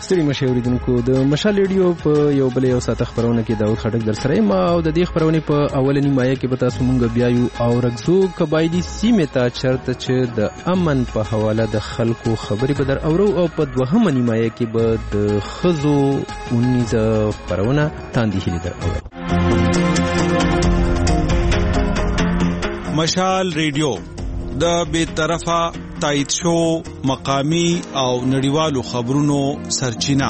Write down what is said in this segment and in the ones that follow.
ستړي مشه اوریدونکو د مشال ریډیو په یو بل یو ساعت خبرونه کې داود خټک در سره ما او د دې خبرونه په اولنی مایه کې به تاسو مونږ بیا یو او رغزو قبایلی سیمه ته چرته چې د امن په حواله د خلکو خبري بدر اورو او په دوهمه نیمایه کې به د خزو 19 خبرونه تاندې هلي در اورو. مشال ریډیو د بے طرفه تایید شو مقامی او نړیوالو خبرونو سرچینه.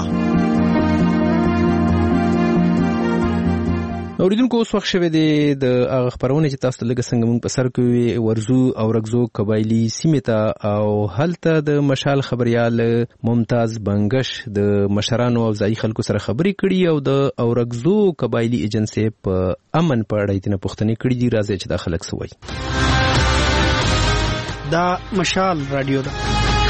اوریدونکو اوس وخت شوه د هغه خبرونه چې تاسو لږ څنګه مونږ په سر کې ورزو او رغزو قبایلی سیمه ته او هلته د مشال خبريال ممتاز بنگش د مشرانو او ځای خلکو سره خبري کړي او د رغزو قبایلی ایجنسی په امن په اړه یې پوښتنه کړې دي. راځي چې دا خلک سوي دا مشال رادیو ده.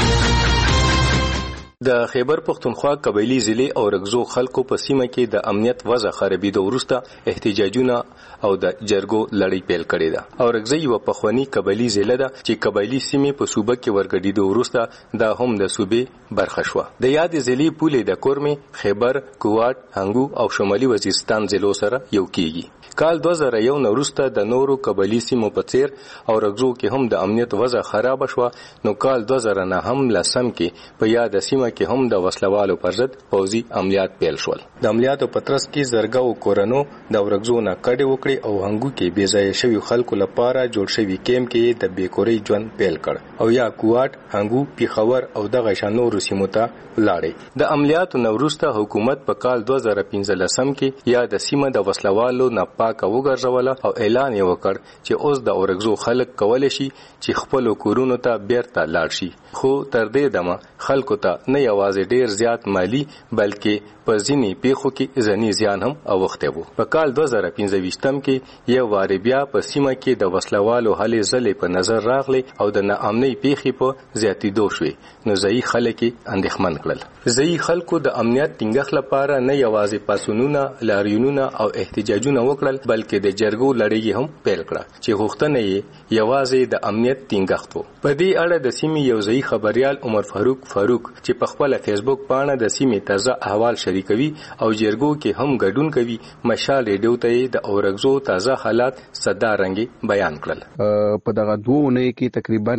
د خیبر پختونخوا قبایلی ضلع او رغزو خلکو په سیمه کې د امنیت وضع خرابېدو وروسته احتجاجونه او د جرګو لړۍ پیل کړې ده. او رغزي یو پخوانی قبایلی ضلع ده چې قبایلی سیمه په صوبه کې ورګډېدو وروسته دا هم د صوبې برخه شوه. د یاد ضلع پولې د کورمې، خیبر، کوواټ، هنګو او شمالي وزیرستان ضلعو سره یو کیږي. کال 2001 وروسته د نورو قبایلی سیمو په څیر او رغزو کې هم د امنیت وضع خراب شوه. نو کال 2009 هم لسم کې په یاد سیمه کې هم د وسلوالو پر ضد پوځي عملیات پیل شول. د عملیاتو په ترڅ کې زرګاو کورونو د رغزو نه کډې وکړي او هنګو کې بې ځای شوی خلکو لپاره جوړ شوی کیمپ کې د بیکوري ژوند پیل کړ او یا کوواټ، هنګو، پیښور او دغه شانو سیمو ته لاړې. د عملیاتو نو وروسته حکومت په کال 2015 کې یا د سیمه د وسلوالو نه پاک وګرځول او اعلان یې وکړ چې اوس د رغزو خلک کولای شي چې خپل کورونو ته بیرته لاړ شي. خو تر دې دمه خلکو ته نه یوازې ډیر زیات مالی بلکې په ځینې پیښو کې ځنی زیان هم اوخته وو. په کال 2015 کې یو واری بیا په سیمه کې د وسلوالو هلې ځلې په نظر راغلي او د ناامنۍ پیښې په زیاتېدو شوې. نو ځای خلک اندېښمن کړل. ځای خلکو د امنیت ټینګښت لپاره نه یوازې پاسونونه، لاریونونه او احتجاجونه وکړل بلکې د جرګو لړۍ هم پیل کړه چې غوښتنه یې یوازې د امنیت ټینګښت وو. په دې اړه د سیمې یو ځای خبريال عمر فاروق چې په خپل فیسبوک باندې د سیمې تازه احوال شریکوي او جرګو کې هم ګډون کوي. مشال ریډیو ته د اورغزو تازه حالات صدارنګي بیان کړل. په دغه دوه کې تقریبا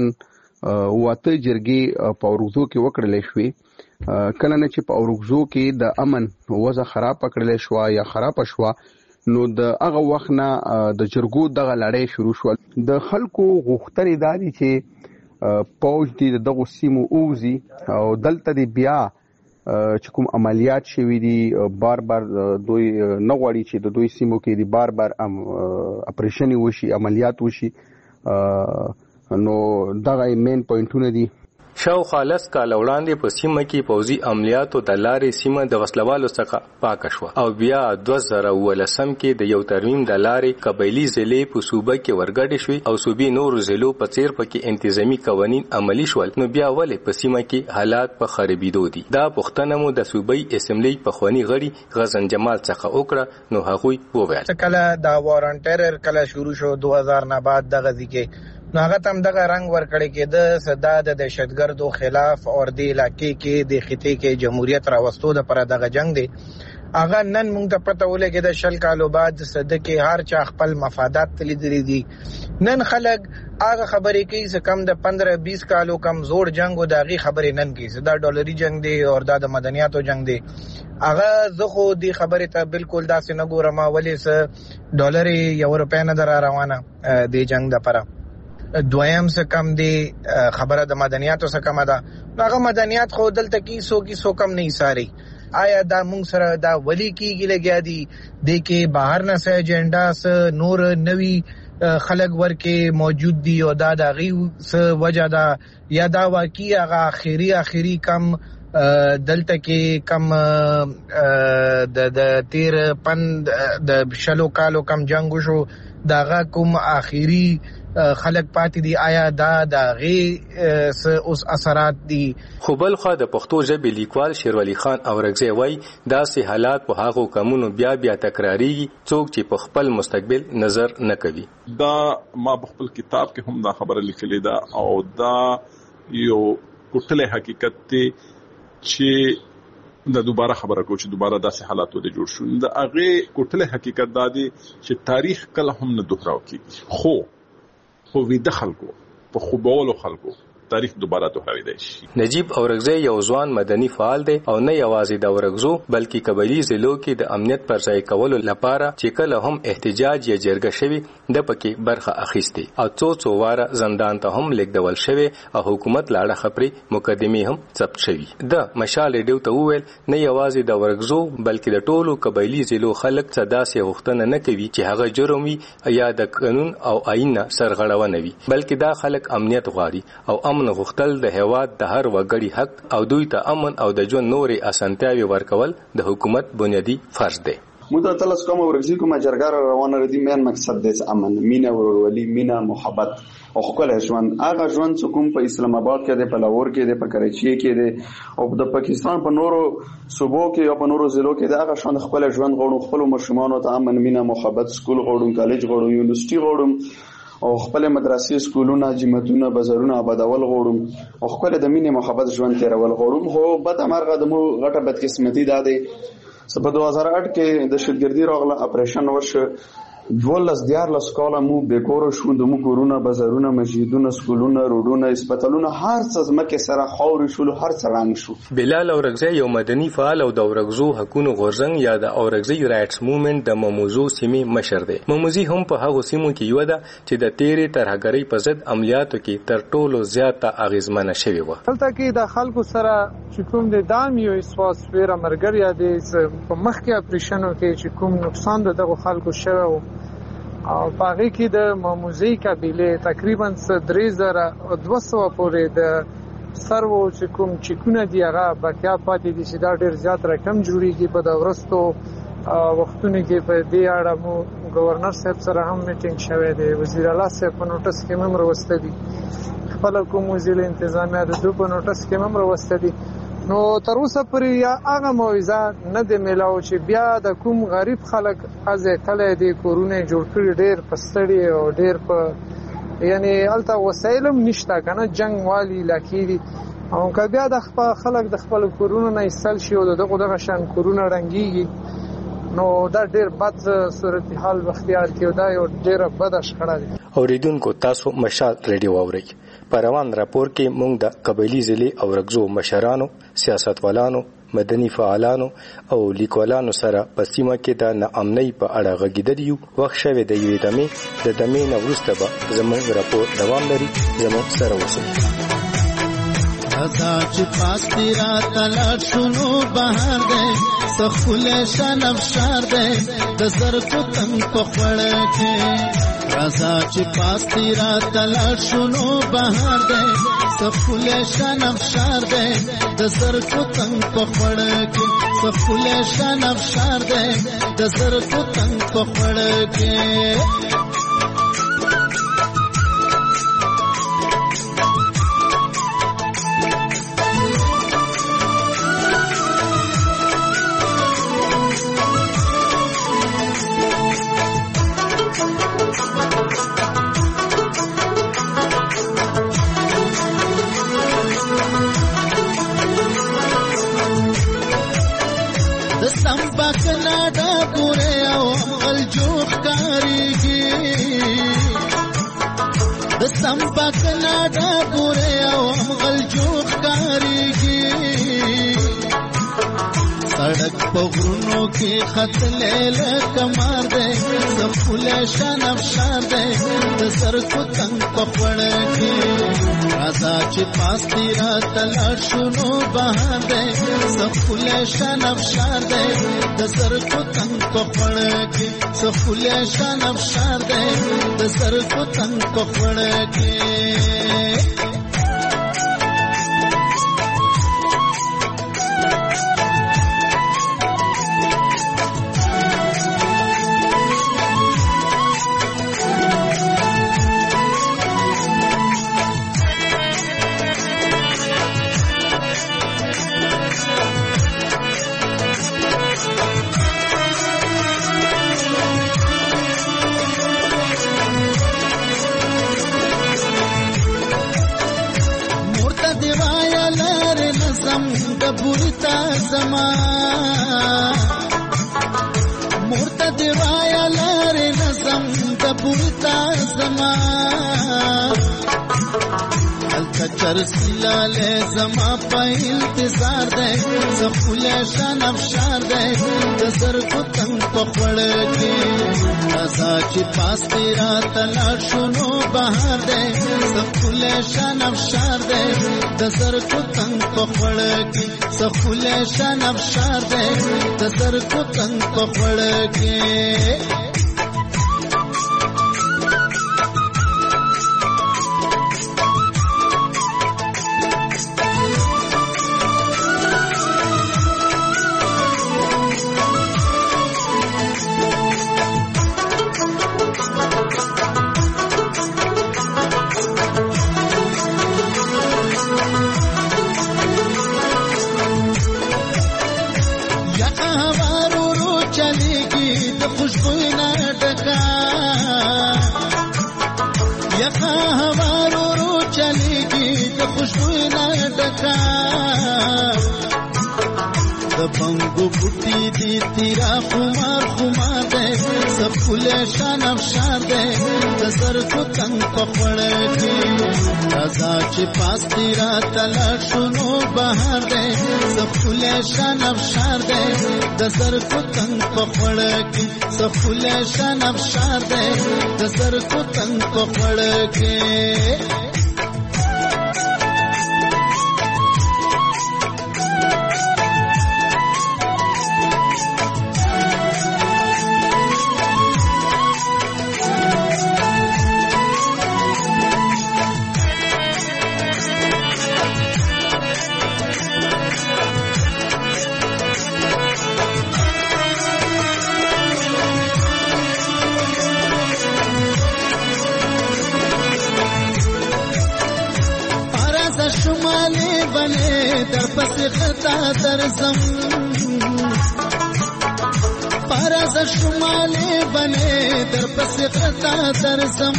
واته جرګي په اورغزو کې وکړلې شوې. کله نه چې په اورغزو کې د امن وضع خراب پکړلې شو یا خراب شو نو د هغه وخت نه د جرګو دغه لړۍ شروع شو. د خلکو غوښتنې دي چې پوج دي دغه سیمو اوزي او دلته دی بیا چې کوم عملیات شوي دي بار دوی نه غواړي چې د دوی سیمو کې دی بار اپریشن وشي، عملیات وشي. نو دغه مین پوینټونه دي. شاوخوا لس کاله وړاندې په سیمه کې پوځي عملیاتو د لارې سیمه د وسلوالو څخه پاک شوه او بیا 2019 کې د یو ترمیم د لارې قبایلی ضلع په صوبه کې ورګډې شوې او صوبې نورو ضلعو په څیر پکې انتظامی قوانین عملی شول. نو بیا ولې په سیمه کې حالات په خرابېدو دي؟ دا پوښتنه مو د صوبې اسمبلی پخوانی غړي غزن جمال څخه وکړه. نو هغوی وویل کله دا وارنټر کله شروع شو 2000 نه بعد دغه ځکه نو هغه تم دغه رنگ ورکړی کې د صدا د دهشتګردو خلاف اور د علاقې کې د خطې کې جمهوریت راوستو د پر دغه جنگ دی. هغه نن موږ ته پته ولګي د شل کالو بعد صدقې هر چا خپل مفادات لیدلې دي. نن خلک هغه خبرې کوي چې کم د 15-20 کالو کم زوړ جنگ او دغه خبرې نن کوي چې دا ډالري جنگ دی او دا د مدنیاتو جنگ دی. هغه زه خو دې خبرې ته بالکل داسې نه ګورم ولې چې ډالر یو روپیا نه در روانه دی جنگ د پره. دویم څه کم دی خبره د مدنیاتو څخه کم ده. هغه مدنیات خو دلته کې سو کم نه ساري. آیا دا موږ سره دا ولی کیږي لګیا دي د کې بهر نه سه ایجنډا س نور نوی خلق ورکه موجود دي او دا د غي س وجه دا یا دا واقعي هغه اخیری کم دلته کې کم د تیر پند د شلو کالو کم جنگ شو داغه کوم اخیری خلق پاتې دي. آیا دا غي اوس اثرات دي؟ خو بل خو د پښتو ژبې لیکوال شیروالي خان اورغزی وای دا سه حالات په هغه کمونو بیا تکراری څوک چې په خپل مستقبل نظر نه کوي. دا ما په خپل کتاب کې هم دا خبره لیکلې ده او دا یو ټوټله حقیقت دی چې د دوباره خبره کو چې دوباره داسې حالات ولې جوړ شو. د هغه کوټله حقیقت دا دی چې تاریخ کله هم نه دوهراو کیږي، خو وی د خلکو په خوبولو خلکو تاریخ دوباره دوهراوي شي. نجیب اورغزی یو ځوان مدني فعال دی او نه یوازې د اورغزو بلکې قبایلی ضلعو کې د امنیت پر ځای کولو لپاره چې کله هم احتجاج یا جرګه شوي د پکې برخه اخیستي او څو واره زندان ته هم لیږدول شوی او حکومت لاړه خبري مقدمې هم ثبت شوي. د مشال ریډیو ته وویل نه یوازې د اورغزو بلکې د ټولو قبایلی ضلعو خلک داسې غوښتنه نه کوي چې هغه جرم وي یا د قانون او آئین سرغړونه وي، بلکې دا خلک امنیت غواړي او امن غوښتل د هیواد د هر وګړي حق او دوی ته امن او د ژوند نورې اسانتیاوي ورکول د حکومت بنیادی فرض دی. موږ ته تاسو کوم ورغزي کوم جرګه روانه ردی مین مقصد د امن، مینا ورولي، مینا محبت او خپل ژوند. هغه ژوند چې کوم په اسلام آباد کې دی، په لاهور کې دی، په کراچي کې دی او د پاکستان په نورو صوبو کې او په نورو ضلعو کې دی، هغه شان خپل ژوند غوړو، خپل ماشومان ته امن، مینا محبت، سکول غوړو، کالج غوړو، یونیورسيټي غوړو او خپل مدرسې، سکولونه، جمعتونه، بازارونه آبادول غوړم او خپل د مینې محبت ژوند تیرول غوړم. خو بد امرغه د مو غټه بدقسمتي ده دی چې په 2008 کې د شتګردي راغله اپریشن وشو، 12 کاله مو بیکور شو، د مو کورونه، بازارونه، مسجدونه، سکولونه، روډونه، هسپتالونه، هر څه زمکه سره خاور شول، هر څه رنګ شو. بلال اورغزی یو مدني فعال او د اورغزو حقوقو غورځنګ یا د اورغزی رائټس موومېنټ د مموزو سیمې مشر دی. مموزي هم په هغه سیمو کې یو ده چې د تیرې ترهګرۍ په ضد عملیاتو کې تر ټولو زیاته اغیزمنه شوې و. دلته کې د خلکو سره چې کوم د دام یو اسواس ویره مرګریا د په مخکې اپریشنو کې چې کوم نقصان دغه خلکو شوه او باغی کې د ماموزي قبیله تقریبا 3200 پورې د سرو چې کوم چکونه دی هغه بقیا پاتې دي چې دا ډیر زیات رقم جوړیږي. په د ورستو وختونو کې په دې اړه مو گورنر صاحب سره هم میټینګ شوه دی، وزیر اعلی صاحب په نوټس کې هم راوسته دي، خپل کوم وزیر انتظامیه د دوه په نوټس کې هم راوسته دي. نو تر اوسه پورې یا هغه موعظه نه دی ملاو چې بیا د کوم غریب خلک از کله د کورونه جوړ کړي ډیر پستړي او ډیر په یعنی الته وسایلم نشته کنه جنگ والی لکېږي او که بیا د خپل خلک د خپل کورونه نه ایستل شي او دغه شان کورونه رنګيږي نو دا ډیر بد صورتحال اختیار کیو، دا یو ډیر بد شخړه ده. اوریدونکو تاسو مشال ریډیو اورئ. په روان راپور کې موږ د قبایلی ضلع او رغزو مشرانو، سیاستوالانو، مدني فعالانو او لیکوالانو سره په سیمه کې د ناامنۍ په اړه غږیدل یو. وخت شوی د یوې دمې نه وروسته به زموږ راپور دوام لري. زموږ سره اوسئ. رضا چې پاس تیرا تلات شنو بهار دے سخول شان افشار دے د زرکو تنگ پخوڑ کے رضا چې پاس تیرا تلات شنو بهار دے سخول شان افشار دے د زرکو تنگ پخوڑ کے سخول شان افشار دے د زرکو تنگ پخوڑ کے سمپکنا دا ګورې او غل جوخ کاریږي سړک په غرونو کې خط لیل کمار دے سب فل شان افشار دے د سرکو تنگ پخوڑ کې رضا چې پاس تیرا تلار شنو بهار دے سب فل شان افشار دے د سرکو تنگ پخوڑ کې سب فل شان افشار دے د سرکو تنگ پخوڑ کې زما مرتد وایا لار نظم د پورتا زما الکچر سلاله زما په انتظار ده سفول شان افشار ده د سر کو تنگ پخړ کې رضا چې پاس تیرا تلا شنو بهار ده سفول شان افشار ده د سر کو تنگ پخړ کې سفول شان افشار ده د سر کو تنگ پخړ کې बंगो बुटी दी तेरा खुमार खुमार दे सब फुले शान अफशार दे नजर को तंग पकड़ के रजा के पास तेरा तला सुनो बहार दे सब फुले शान अफशार दे नजर को तंग पकड़ के सब फुले शान अफशार दे नजर को तंग पकड़ के درزم پارا شماله بنے در پس خطا درزم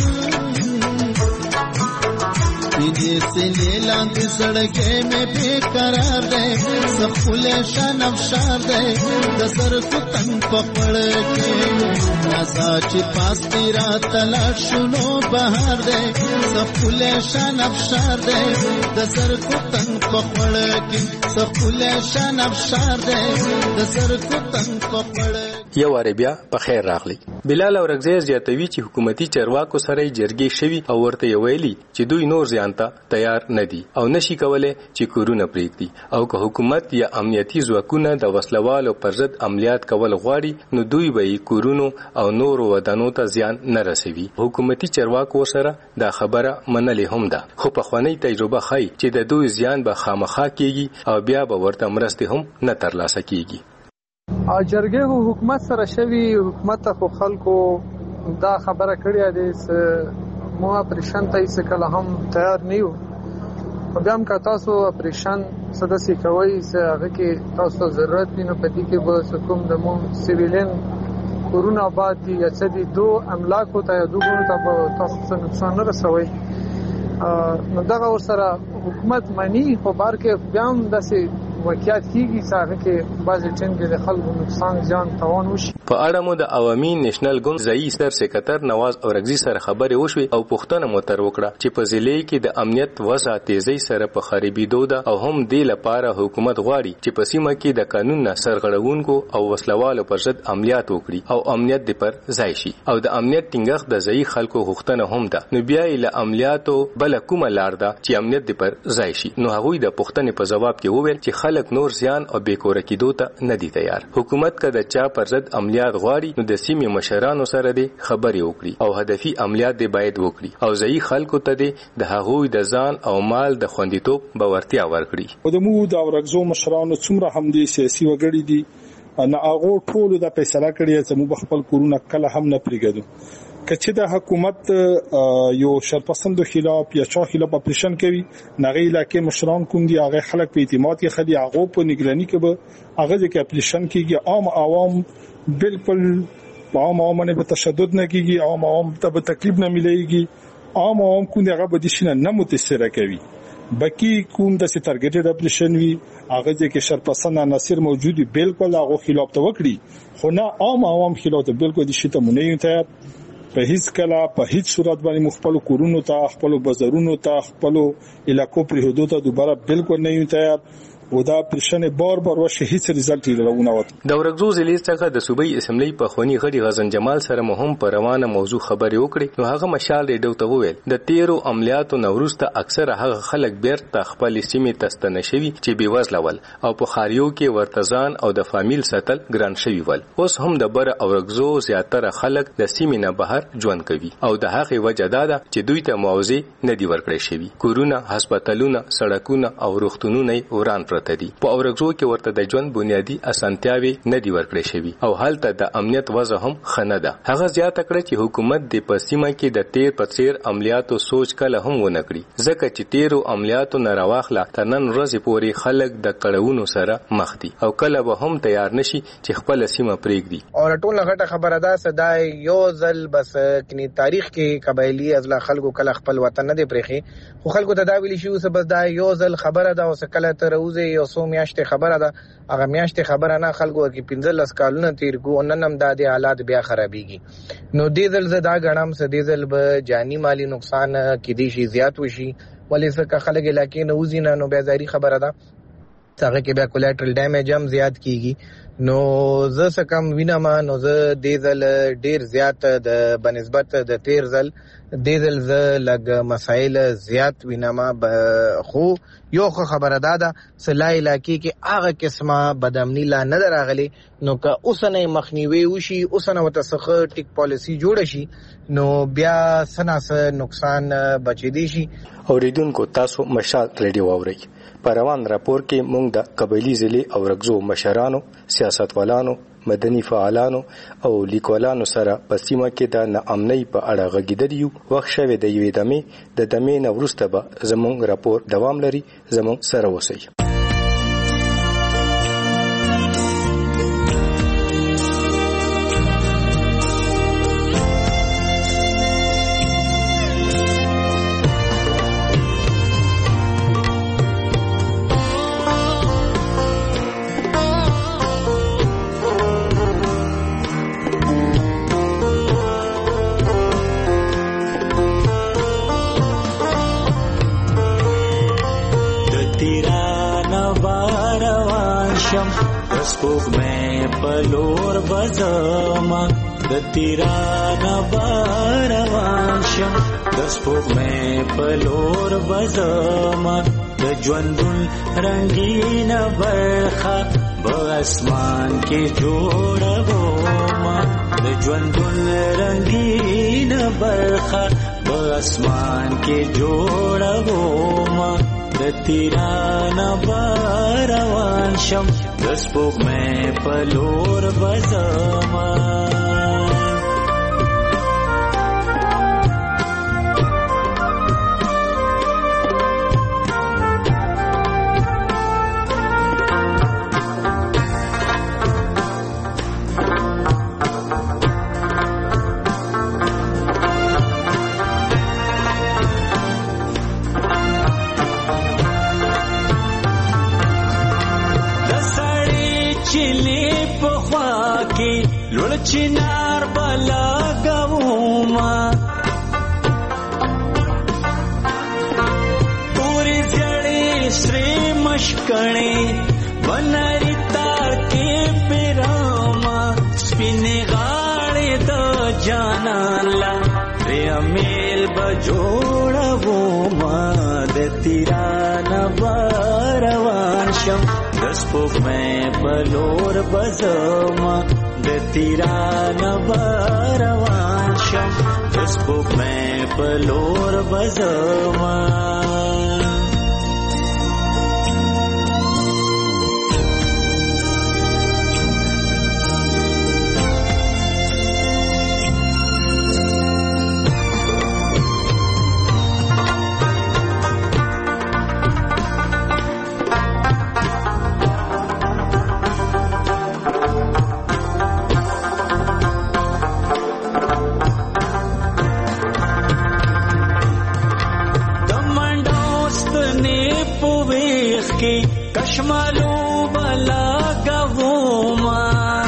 تیجے سے نیلاند سڑکے میں بے قرار رہے سب کھلے شان افشار رہے دسر کو تنگ پکڑ کے رضا چی پاس تیرا تلاش سنو بہار رہے سب کھلے شان افشار رہے دسر کو تنگ پکڑ کے سب کھلے شان افشار رہے دسر کو تنگ پکڑ یو عربیا په خیر راغلی. بلال اورغزی زیاتوی چې حکومتي چارواکو سره جرګې شوي او ورته ویلي چې دوی نور ځان ته تیار نه دي او نشي کولای چې کورونه پریږدي او که حکومت یا امنیتي ځواکونه د وسلوالو پر ضد عملیات کول غواړي نو دوی به کورونو او نور ودانو ته زیان نه رسوي. حکومتي چارواکو سره دا خبره منلې هم ده خو په خوانی تجربه ښيي چې د دوی زیان به خامخا کیږي او بیا به ورته مرسته هم نه ترلاسه کیږي. جرګه حکومت سره شوی حکومت خو خلکو دا خبره کړې ده چې مو اپریشن ته یې کله هم تیار نه یو بیا هم که تاسو اپریشن سداسي کوي چې هغه کې تاسو ضرورت وینو پدې کې به کوم د مو سیویلین کورونه آباد دي یا څه دي دو املاک ته یا دوه ته تاسو نقصان نه رسوي نو دا ور سره حکومت مانی خو بار کې بیا هم داسې واقعیت کیږي چې هغه کې بعضې ټیم کې د خلکو نقصان زیان تاوان وشي. په اړه مو د عوامي نېشنل ګوند ځایي ستر سکرټر نواز اورغزي سره خبرې وشوې او پوښتنه مو تر وکړه چې په ضلع کې د امنیت وضع تیزی سره په خرابېدو ده او هم دې لپاره حکومت غواړي چې په سیمه کې د قانون نه سرغړونکو او وسلوالو پر ضد عملیات وکړي او امنیت دې پر ځای شي او د امنیت ټینګښت د ځایي خلکو غوښتنه هم ده. نو بیا یې له عملیاتو بل کومه لار ده چې امنیت دې پر ځای شي. نو هغوی د پوښتنې په جواب کې وویل چې خلک نور زیان او بیکوره کېدو ته نه دي تیار. حکومت که د چا پر ضد عملیات غواړي نو د سیمې مشرانو سره دې خبرې وکړي او هدفي عملیات دې باید وکړي او ځایي خلکو ته دې د هغوی د ځان او مال د خوندیتوب باورتیا ورکړي. د مو د اورغزو مشرانو څومره هم دي سیاسي وګړي دي نه هغه ټول د فیصله کړی چې مو خپل کورونه کله هم نه پریږدو. کچې د حکومت یو شرپسندو خلاف یا چا خلاف اپریشن کوي نغې علاقې مشران کوم دي هغه خلک په اعتماد کې خدي هغه په نگراني کې به هغه کې اپریشن کیږي. عام عوام بالکل عام باندې په تشدد نه کیږي عام ته به تکلیف نه مليږي عام کوم دغه به د شینه نه متاثر کوي بکی کوم د ټارګټډ اپریشن وی هغه کې شرپسند عناصر موجود بالکل هغه خلاف توکړي خو نه عام خلاف بالکل د شته مونږ ته په هیڅ کله په هیڅ صورت باندې مخبل کورونو ته خپل بازارونو ته خپل علاقو پر حدود ته دوباره بالکل نه یو تیار او دا پرشن بار وشه هیڅ ریزلټ لرونه وته د ورغزو ضلع څخه د صوبې اسمبلی په خونی غړي غزن جمال سره مهم پر روانه موضوع خبرې وکړي نو هغه مشال ریډیو ته وویل د 13 عملیاتو نوروسته اکثره هغه خلک بیرته خپل سیمې تستنه شوي چې بیوزله ول او په خاریو کې ورتزان او د فامیل ساتل ګران شوي ول اوس هم د بر اورغزو زیاتره خلک د سیمې نه بهر ژوند کوي او د هغه وجه دا ده چې دوی ته معاوضه نه دی ورکړی شوی کورونه هسپتالونه سړکونه او روغتونونه وران پرته دي په اورغزو کې ورته د ژوند بنیادی اسانتیاوي نه دی ورکړی شوی او حالت د امنیت وضع هم خنه ده هغه زیاته کړه چې حکومت د پسیمه کې د 13 عملیاتو سوچ کله هم ونه کړی ځکه چې 13 عملیاتو نه راوخله تر نن ورځې پورې خلک د کړهونو سره مخ دي او کله به هم تیار نشي چې خپل سیمه پرېږدي او ټول غټه خبره ده صداي یو ځل بس کني تاریخ کې قبایلی ازلا خلکو کله خپل وطن نه دی پرېخي خو خلکو ته دا ویل شي اوس بس دا یو ځل خبره ده او کله ته روزه یو میاشتې خبره ده هغه میاشتې خبره نه خلکو کې 15 کالونه تیر کو ننم د حالات بیا خرابيږي نو دې ځل زدا غنم سدې ځل به جانی مالی نقصان کې دي شي زیات وشي ولې څنګه خلک علاقې نه وزینه نو بیا ظاهري خبره ده څنګه کې بیا کولیټرل ډیمیج هم زیات کیږي نو زه څه کم وینم نو زه دې ځل ډیر زیات د بنسبت د 13 ځل دې ځل ز لګ مسائل زیات وینم خو یو خبره ده سلای علاقې کې هغه قسمه بدامنی لا نه راغلي نو که اوسنه مخنیوي وشي اوسنه وتسخه ټیک پالیسی جوړ شي نو بیا سناس نقصان بچی دي شي اوریدونکو تاسو مشال ریډیو اورئ په روان راپور کې موږ د قبایلی ضلع اورغزو مشرانو سیاستوالانو مدني فعالانو او لیکوالانو سره په سیمه کې د ناامنۍ په اړه غږیدل وخت شوه د یوې دمې نه وروسته به زموږ راپور دوام لري زموږ سره اوسئ سپوږ مې پلور بزما د تیرانه باروان شم د سپوږ مې پلور بزما د ژوندون رنگین برخه په اسمان کې جوړوما د ژوندون رنگین برخه په اسمان کې جوړوما د تیرانه باروان شم د سپوږ مې پلور بزما لوړ چنار بلا غوما پوری جړې سری مشکړې بناري تار کې پیراما سپینې غاړې د جانان لا ریمیل بجوړوما د تیرانه باروان شم د سپوږ مې پلور بزما د تیرانه باروان شم د سپوږ مې پلور بزما کشمالو بلا گوما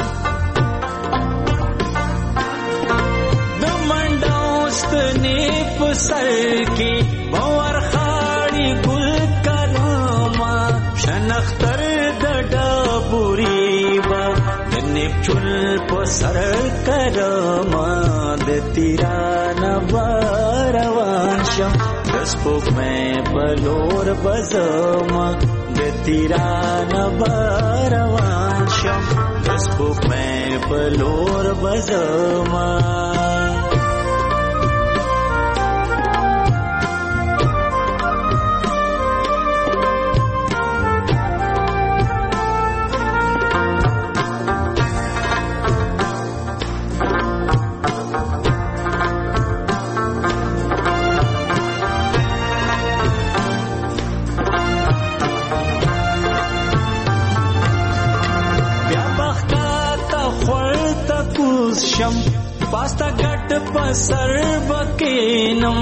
د منډاوست نه پسر کې باور خاړي ګل کلمه شنختر د ډبوري با د نیپچول پسر کرما د تیرانه روان شم د سپوږمۍ په لور بزما د تیرانه روان شم د سپوږمۍ په لور بزما شم پاستا گٹ پسر بکینم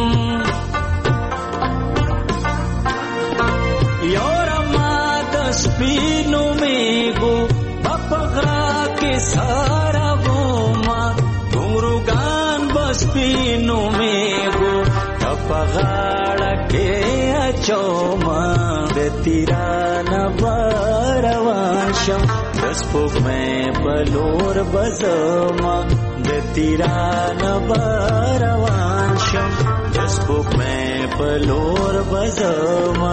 یورما دسپینو میگو بپغرا کے سارا گوما گمروگان بسپینو میگو بپغاڑا کے اچوما د تیرانه روان شم د سپوږمۍ په لور بزما د تیرانه روان شم د سپوږمۍ په لور بزما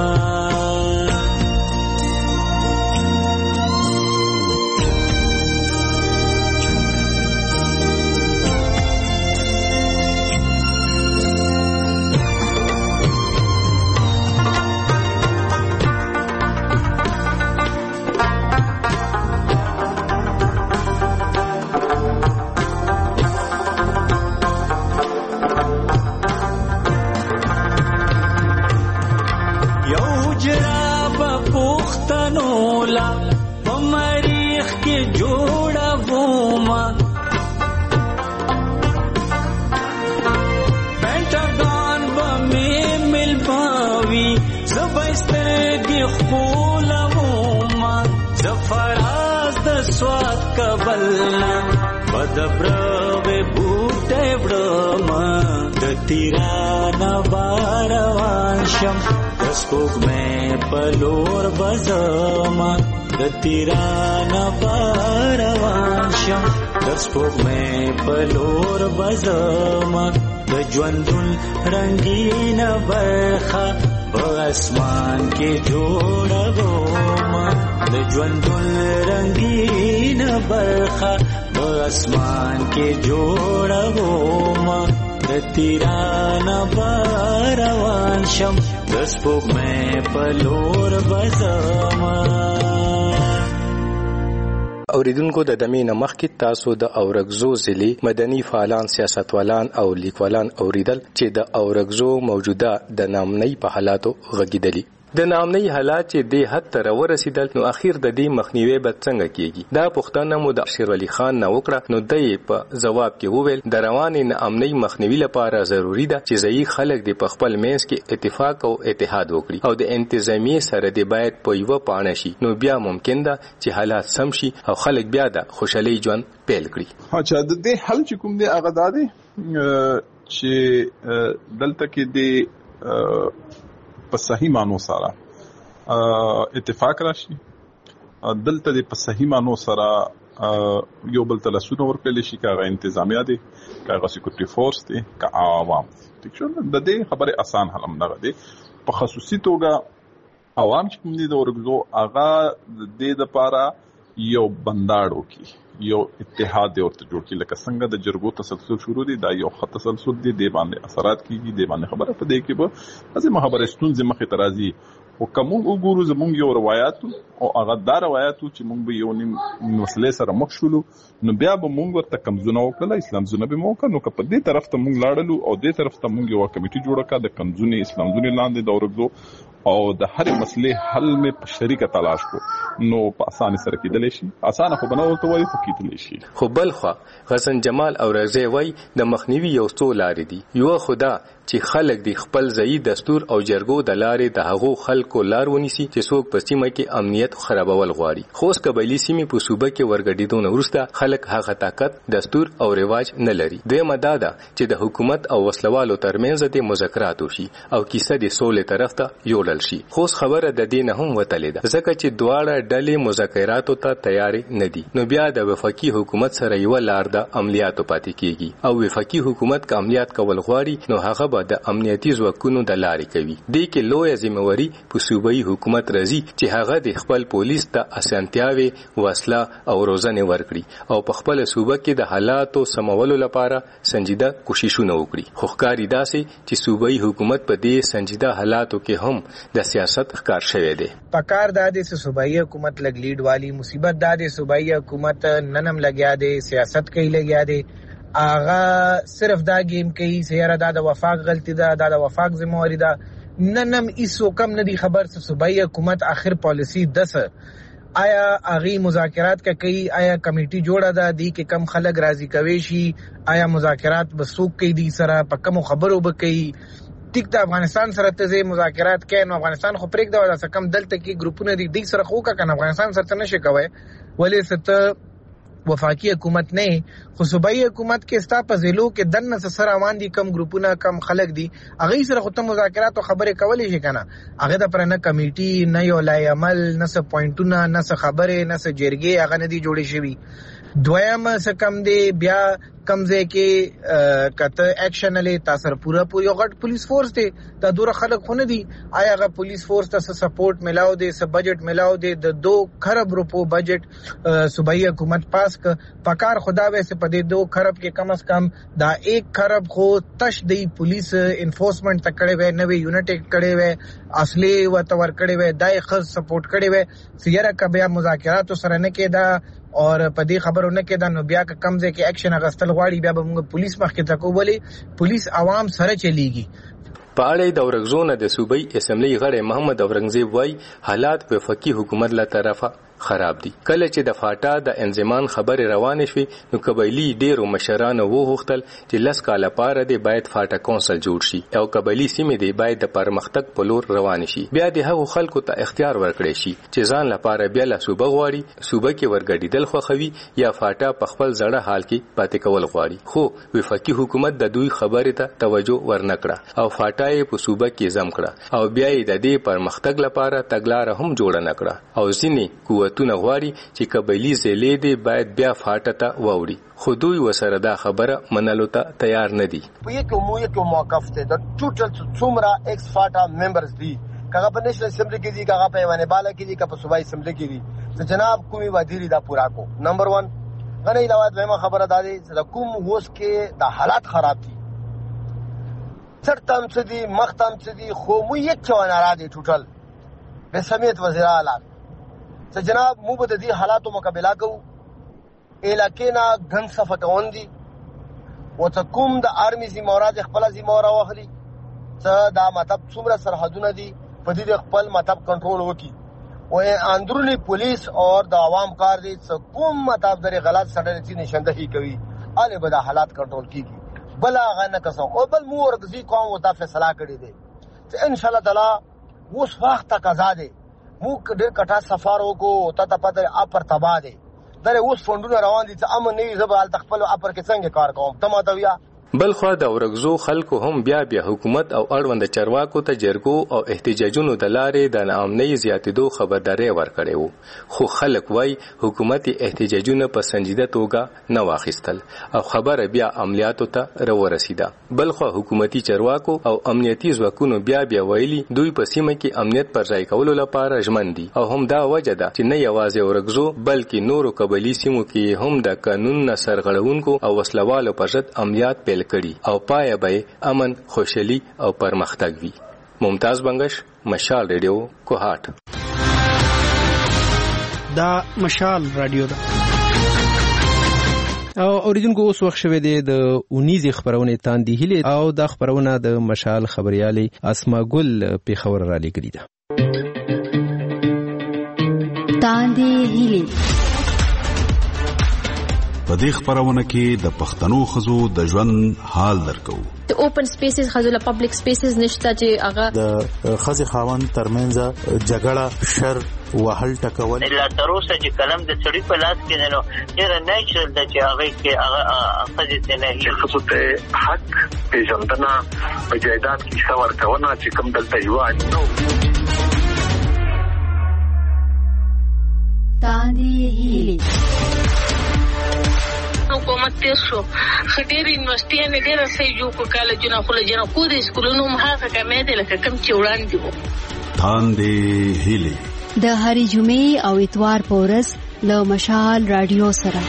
مریخ کې جوړه ووما پینټاګان به مې ملباوي زبسترګې خپلوما زفراز د سواد کبلنا بدبروي بوټه وړما د تیرانه روان شم د سپوږمۍ په لور بزما د تیرانه روان شم د سپوږمۍ په لور بزما د ژوندون رنگینه برخه په اسمان کې جوړوما د ژوندون رنگینه برخه په اسمان کې جوړوما د تیرانه روان شم د سپوږمۍ په لور بزما اوریدونکو د دمې نه مخکې تاسو د اورګزو ضلع مدني فعالان سیاستوالان او لیکوالان اوریدل چې د اورګزو موجوده د نامنۍ په حالاتو غږیدلی د نامنۍ حالات چې د حد ته ورسېدل نو اخیر د دې مخنیوي به څنګه کیږي دا پوښتنه مو د شیر علي خان نه وکړه نو د په جواب کې وویل د روانې نامنۍ مخنیوي لپاره ضروری ده چې ځای خلک د خپل منځ کې اتفاق او اتحاد وکړي او د انتظامی سره د باید په یو پانه شي نو بیا ممکن ده چې حالات سم شي او خلک بیا د خوشحالي ژوند پیل کړي. اچھا د دې حل چې کوم دی هغه دا دی چې دلته کې د په صحیح مانو سره اتفاق راشي دلته د په صحیح مانو سره یو بل ته لاسونه ورکړل شي کاغه انتظامیه دي کاغه سکیورټي فورس دي کا عوام ټیک شو د دې خبره آسان حل نه ده په خصوصي توګه عوام چې کوم دي د اورګزو هغه د دې لپاره یو بنداړو کې یو اتحاد دی ورته جوړ کی لکه څنګه د جرګو تسلسل شروع دي دا یو خط تسلسل دی د باندې اثرات کیږي د باندې خبره په دې کې به ازمه خبره ستونزې مخې ترازی او کوم وګورو زمونږ یو روایت او هغه دا روایت چې مونږ به یو نیم مسلې سره مخ شولو نو بیا به مونږ ورته کمزونه وکړه اسلام زونه به مو وکړو که په دې طرف ته مونږ لاړلو او دې طرف ته مونږ یو کمیټي جوړه کړه د کمزونه اسلام زونه لاندې د اورګزو او د هر مسلې حل مې په شریکه تلاش کو نو په اسانه سره کېدلی شي اسانه خو بنو ته وایي خو کېدلی شي. خو بلخوا حسن جمال او رضی وای د مخنیوي یو څو لارې دي. یو خدا چې خلک د خپل ځای دستور او جرګو د لارې د هغو خلکو لار ونیسي چې څوک په سیمه کې امنیت خرابول غواړي. خو اوس قبایلي سیمې په صوبه کې ورګډېدو نه وروسته خلک هغه طاقت دستور او رواج نه لري. دویمه دا ده چې د حکومت او وسلوالو ترمنځ د مذاکرات وشي او کیسه د سولې طرف ته یوړل شي. خو خبره د دې نه هم وتلې ده ځکه چې دواړه ډلې مذاکراتو ته تیار نه دي. نو بیا د وفاقي حکومت سره یو لار د عملیاتو پاتې کیږي او وفاقي حکومت که عملیات کول غواړي نو هغه د امنیتي ځواکونو د لارې کوي. دې کې لویه ذمہواري په صوبایي حکومت راځي چې هغه د خپل پولیس ته اسانتیاوي وسله او روزنه ورکړي او په خپل صوبه کې د حالاتو سمولو لپاره سنجیده کوششونه وکړي. خو ښکاري داسې چې صوبایي حکومت په دې سنجیده حالاتو کې هم د سیاست ښکار شوی دی. پکار دا دی چې صوبایي حکومت لګ لیډ والی مصیبت دا دی صوبایي حکومت ننم لګیا دی سیاست کوي لګیا دی آغا صرف دا گیم کوي سیاره دا د وفاق غلطی ده دا د وفاق ذمہواری ده ننم ایسو کم ندی خبر سے صوبائی حکومت آخر پالیسی دس آیا اغي مذاکرات کا کوي آیا کمیټي جوړه ده دی کې کم خلک راضی کوي شي آیا مذاکرات بسوک کوي دی سره په کوم خبرو بکې ټیک ته افغانستان سره ته مذاکرات کوي نو افغانستان خو پریک دا څه کم دلته کې ګروپونه دی سره خو کا کنه افغانستان سره نشي کوي ولې ست وفاقی حکومت نه خو صوبایي حکومت کې ستا په ضلعو کې دنه سره روان دي کم ګروپونه کم خلک دي هغه سره خو ته مذاکرات او خبرې کولې شي کنه هغه د پر نه کمیټي نه یو لای عمل نه څه پوینټونه نه څه خبرې نه څه جرګې هغه نه دي جوړې شوی. دویم څه کم دی بیا کمزه کې کته اکشن لې تاسو پورا یو غټ پولیس فورس دی دا دوره خلک خو نه دي آیا هغه پولیس فورس ته سپورټ ملاو دی س بجټ ملاو دی د 2 خرب روپو بجټ صوبایي حکومت پاس پکار خدا ویسے په دې 2 خرب کې کم از کم دا 1 خرب خو تش دی پولیس انفورسمنت تکړه وې نوې یونټ کړي وې اصلي وتور کړي وې دای خص سپورټ کړي وې سیاره کبیا مذاکرات سره نه کېدا اور پدې خبرونه کې دا نو بیا کمزه کې اکشن غستل غواړي بیا به موږ پولیس مخکې تکو ولې پولیس عوام سره چلیږي. په اړه د اورګزو د صوبایي اسمبلی غړی محمد اورنګزیب وای حالات وفاقي حکومت له طرفه خراب دي. کله چې د فاټا د انضمام خبر روان شوي نو قبایلی ډیرو مشرانو وغوښتل چې لس کاله پاره دی باید فاټا کونسل جوړ شي او قبایلی سیمې دی باید د پرمختګ په لور روان شي. بیا د هغو خلکو ته اختیار ورکړي شي چې ځان لپاره بیا له صوبه غواړي صوبه کې ورګډیدل خوښوي یا فاټا په خپل زړه حال کې پاتې کول غواړي. خو وفاقي حکومت د دوی خبرې ته توجه ورنکړه او فاټا یې په صوبه کې زم کړه او بیا یې د دې پرمختګ لپاره تګلاره هم جوړه نکړه او ځینې قوتونه غواړي چې قبایلی ضلع دی باید بیا فاټا ته واوړي. خو دوی وسره دا خبره منلو ته تیار نه دي. په یو موقف ته د ټوټل څومره ایکس فاټا ممبرز دي کغه په نېشنل اسمبلی کې دي کغه په ایوانه بالا کې دي کغه په صوبایي اسمبلی کې دي چې جناب کومي وزیر دا پورا کو نمبر 1 غنی علاوه دویمه خبره دا دي چې کوم هوس کې د حالات خراب دي سرتم څه دي مختم څه دي خو مو یک چوانه را دي ټوټل به سمیت وزیر اعلی چې جناب مو به د دې حالاتو مقابله کوو علاقې نه غن صفه کوون دي او ته کوم د آرمي زمورات خپل زموره واخلي چې دا مطلب څومره سرحدونه دي په دې خپل مطلب کنټرول وکړي او اندرونی پولیس او د عوام کار دي چې کوم مطلب درې غلط سړی نشاندهي کوي اله به د حالات کنټرول کیږي بل هغه نه کسو او بل مو ورغزي قوم او د فیصله کړی دي چې ان شاء الله تعالی اوس وخت تقاضا دي مو ډېر کټا سفارو کو ته پته اپر تبا دي در اوس فوندونه روان دي چې امن نه زبال تخپل اپر کې څنګه کار کوم ته ماته ویا. بلخوا د اورګزو خلکو هم بیا حکومت او اړوند چارواکو ته جرګو او احتجاجونو د لارې د ناامنۍ زیاتېدو خبرداري ورکړې وو. خو خلک وای حکومت احتجاجونه په سنجیده توګه نه واخیستل او خبره بیا عملیاتو ته ورسیده. بلخوا حکومتي چارواکو او امنیتي ځواکونو بیا ویلي دوی په سیمه کې امنیت پر ځای کولو لپاره ژمن دي او هم دا وجه ده چې نه یوازې اورګزو بلکې نورو قبایلی سیمو کې هم د قانون نه سرغړونکو او وسلوالو پر ضد عملیات پیل کړي او پایه به امن خوشحالي او پرمختګ وي. ممتاز بنگش، مشال ریډیو، کوهاټ. دا مشال رادیو ده. او اوریدونکو اوس وخت شوه د 19 خبرونه تاندې هلي او د خبرونه د مشال خبريالي اسما ګل په خبر را لګري ده. تاندې هلي په دې خبرونه کې د پښتنو خزو د ژوند حال درکو. د اوپن سپیسز خزو له پبلک سپیسز نشته چې هغه د خزي خاوند ترمنځ جګړه شر وهل ټکول لا تر اوسه چې کلم د سړي په لاس کې نه ډېر نیچرل د چې هغه کې هغه خزي ته نه هي خصوص ته حق پیژندنه په جایداد کې څور کونه چې کوم دلته یو اړ تاندې هیلي حکومت تیر شو خټيري یونیورسيټي نه ډېر صحیح جوړ کالجونه خو له جنا خو د سکولونو مهاجه کمې دي لکه کم چې وړاندې وو. تاندې هیلي د هرې جمعې او اتوار په ورځ له مشال رادیو سره.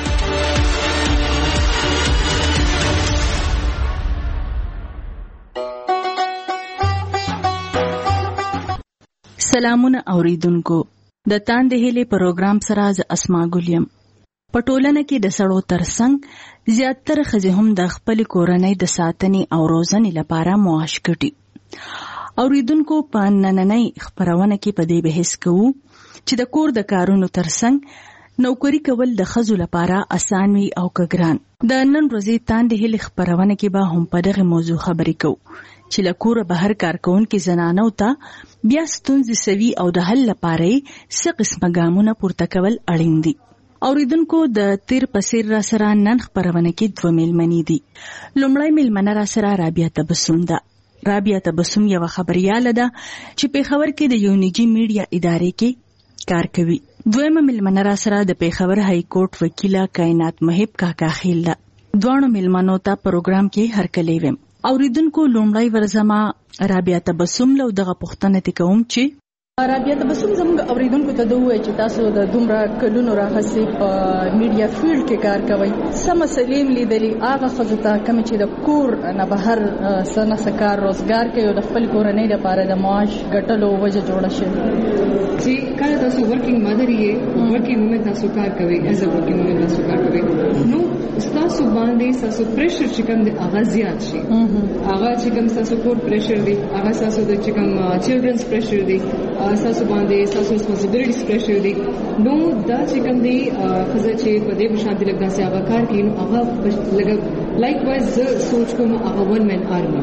سلامونه اوریدونکو، د تاندې هیلې پروګرام سره ز اسما ګلیم. پټولنه کې د سړو ترڅنګ زیاتره ښځې هم د خپل کورنۍ د ساتنې او روزنې لپاره معاش ګټي. اوریدونکو، په نننۍ خبرونه کې په دې بحث کوو چې د کور د کارونو ترڅنګ نوکری کول د ښځو لپاره اسان وي او ګران. د نن ورځې تاندې هیلې خبرونه کې به هم په دغه موضوع خبرې کوو چې له کوره بهر کار کوونکې زنانو ته بیا ستونزې سوي او د حل لپاره څه قسمه ګامونه پورته کول اړین دي. اوریدونکو، د تیر پسیر را سره نن خبرونه کې دوه میلمنې دي. لومړی میلمنه را سره رابعه تبسم ده. رابعه تبسم یو خبرياله ده چې پیښور کې د یو نجی میډیا ادارې کې کار کوي. دویمه میلمنه را سره د پیښور های کورټ وکیله کائنات محب کاکا خیل ده. دوه میلمنو ته پروګرام کې هرکلی ویم. اوریدونکو، لومړی ورزما رابعه تبسم له دغه پوښتنه کوم چې رابعه تبسم زموږ اوریدونکو ته دوی چې تاسو د دومره کلونو راهسي په میډیا فیلډ کې کار کوئ، سم سلیم لیدلی هغه خزو ته کوم چې د کور نه بهر سنه سکار روزګار کوي او د خپل کورنۍ لپاره د معاش ګټلو وجه جوړه شي. چې کله تاسو ورکینګ مادر یې ورکینګ وومن تاسو کار کوي ایز ا ورکینګ وومن تاسو کار کوي نو تاسو باندې تاسو پریشر چې کوم د هغه زیات شي. هغه چې کوم تاسو کور پریشر دی، هغه تاسو د چې کوم چلډرنز پریشر دی، تاسو باندې تاسو ریسپانسیبিলিټیز پریشر دی. نو دا چې کوم دی خزه چې په دې بشانتي لګدا سي هغه کار کوي، نو هغه لګ لایک وایز سوچ کوم هغه ون مین آرمی.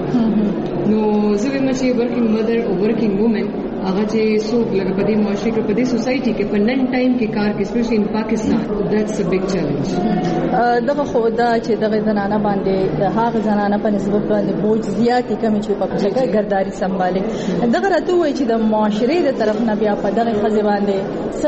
نو زه وایم چې ورکینګ مادر او ورکینګ وومن هغه چې څوک لکه په دې معاشره کې په دې سوسایټي کې په نن ټایم کې کار کوي، اسپیشلی ان پاکستان، دیټس ا بیگ چیلنج. دغه خو دا چې دغه زنانه باندې د هغه زنانه په نسبت باندې بوج زیاتې کمی چې په څنګه ګرداري سمبالي. دغه راته وایي چې د معاشرې د طرف نه بیا په دغه خزې باندې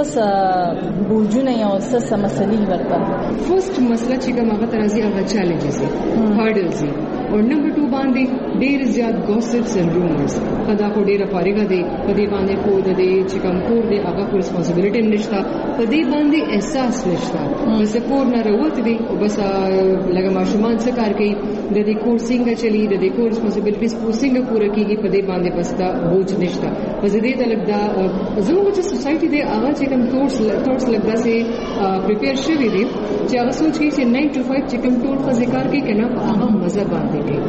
سس بوجونه یا سس مسلې ورته. فرست مسله چې کوم هغه ترازی هغه چیلنجز دي، هارډلز دي. او نمبر 2 باندې ډېر زیات گوسپس اند رومرز. دا خو ډېر فارغه دي په دې باندې خو د دې چې کوم کور دی هغه کو ریسپانسیبিলিټي نشته، په دې باندې احساس نشته. بس کور نه وروت دي او بس لکه ماشومان څه کار کوي، د دې کور څنګه چلی، د دې کور ریسپانسیبিলিټیز څنګه پوره کیږي، په دې باندې بس دا بوج نشته. بس دې ته لګدا زموږ چې سوسایټي دی هغه چې کوم ټورس لګدا سي پریپیر شوی دی چې هغه سوچ کوي چې 9 to 5 چې کوم ټول په ذکر کوي کنه هغه مزه باندې کوي.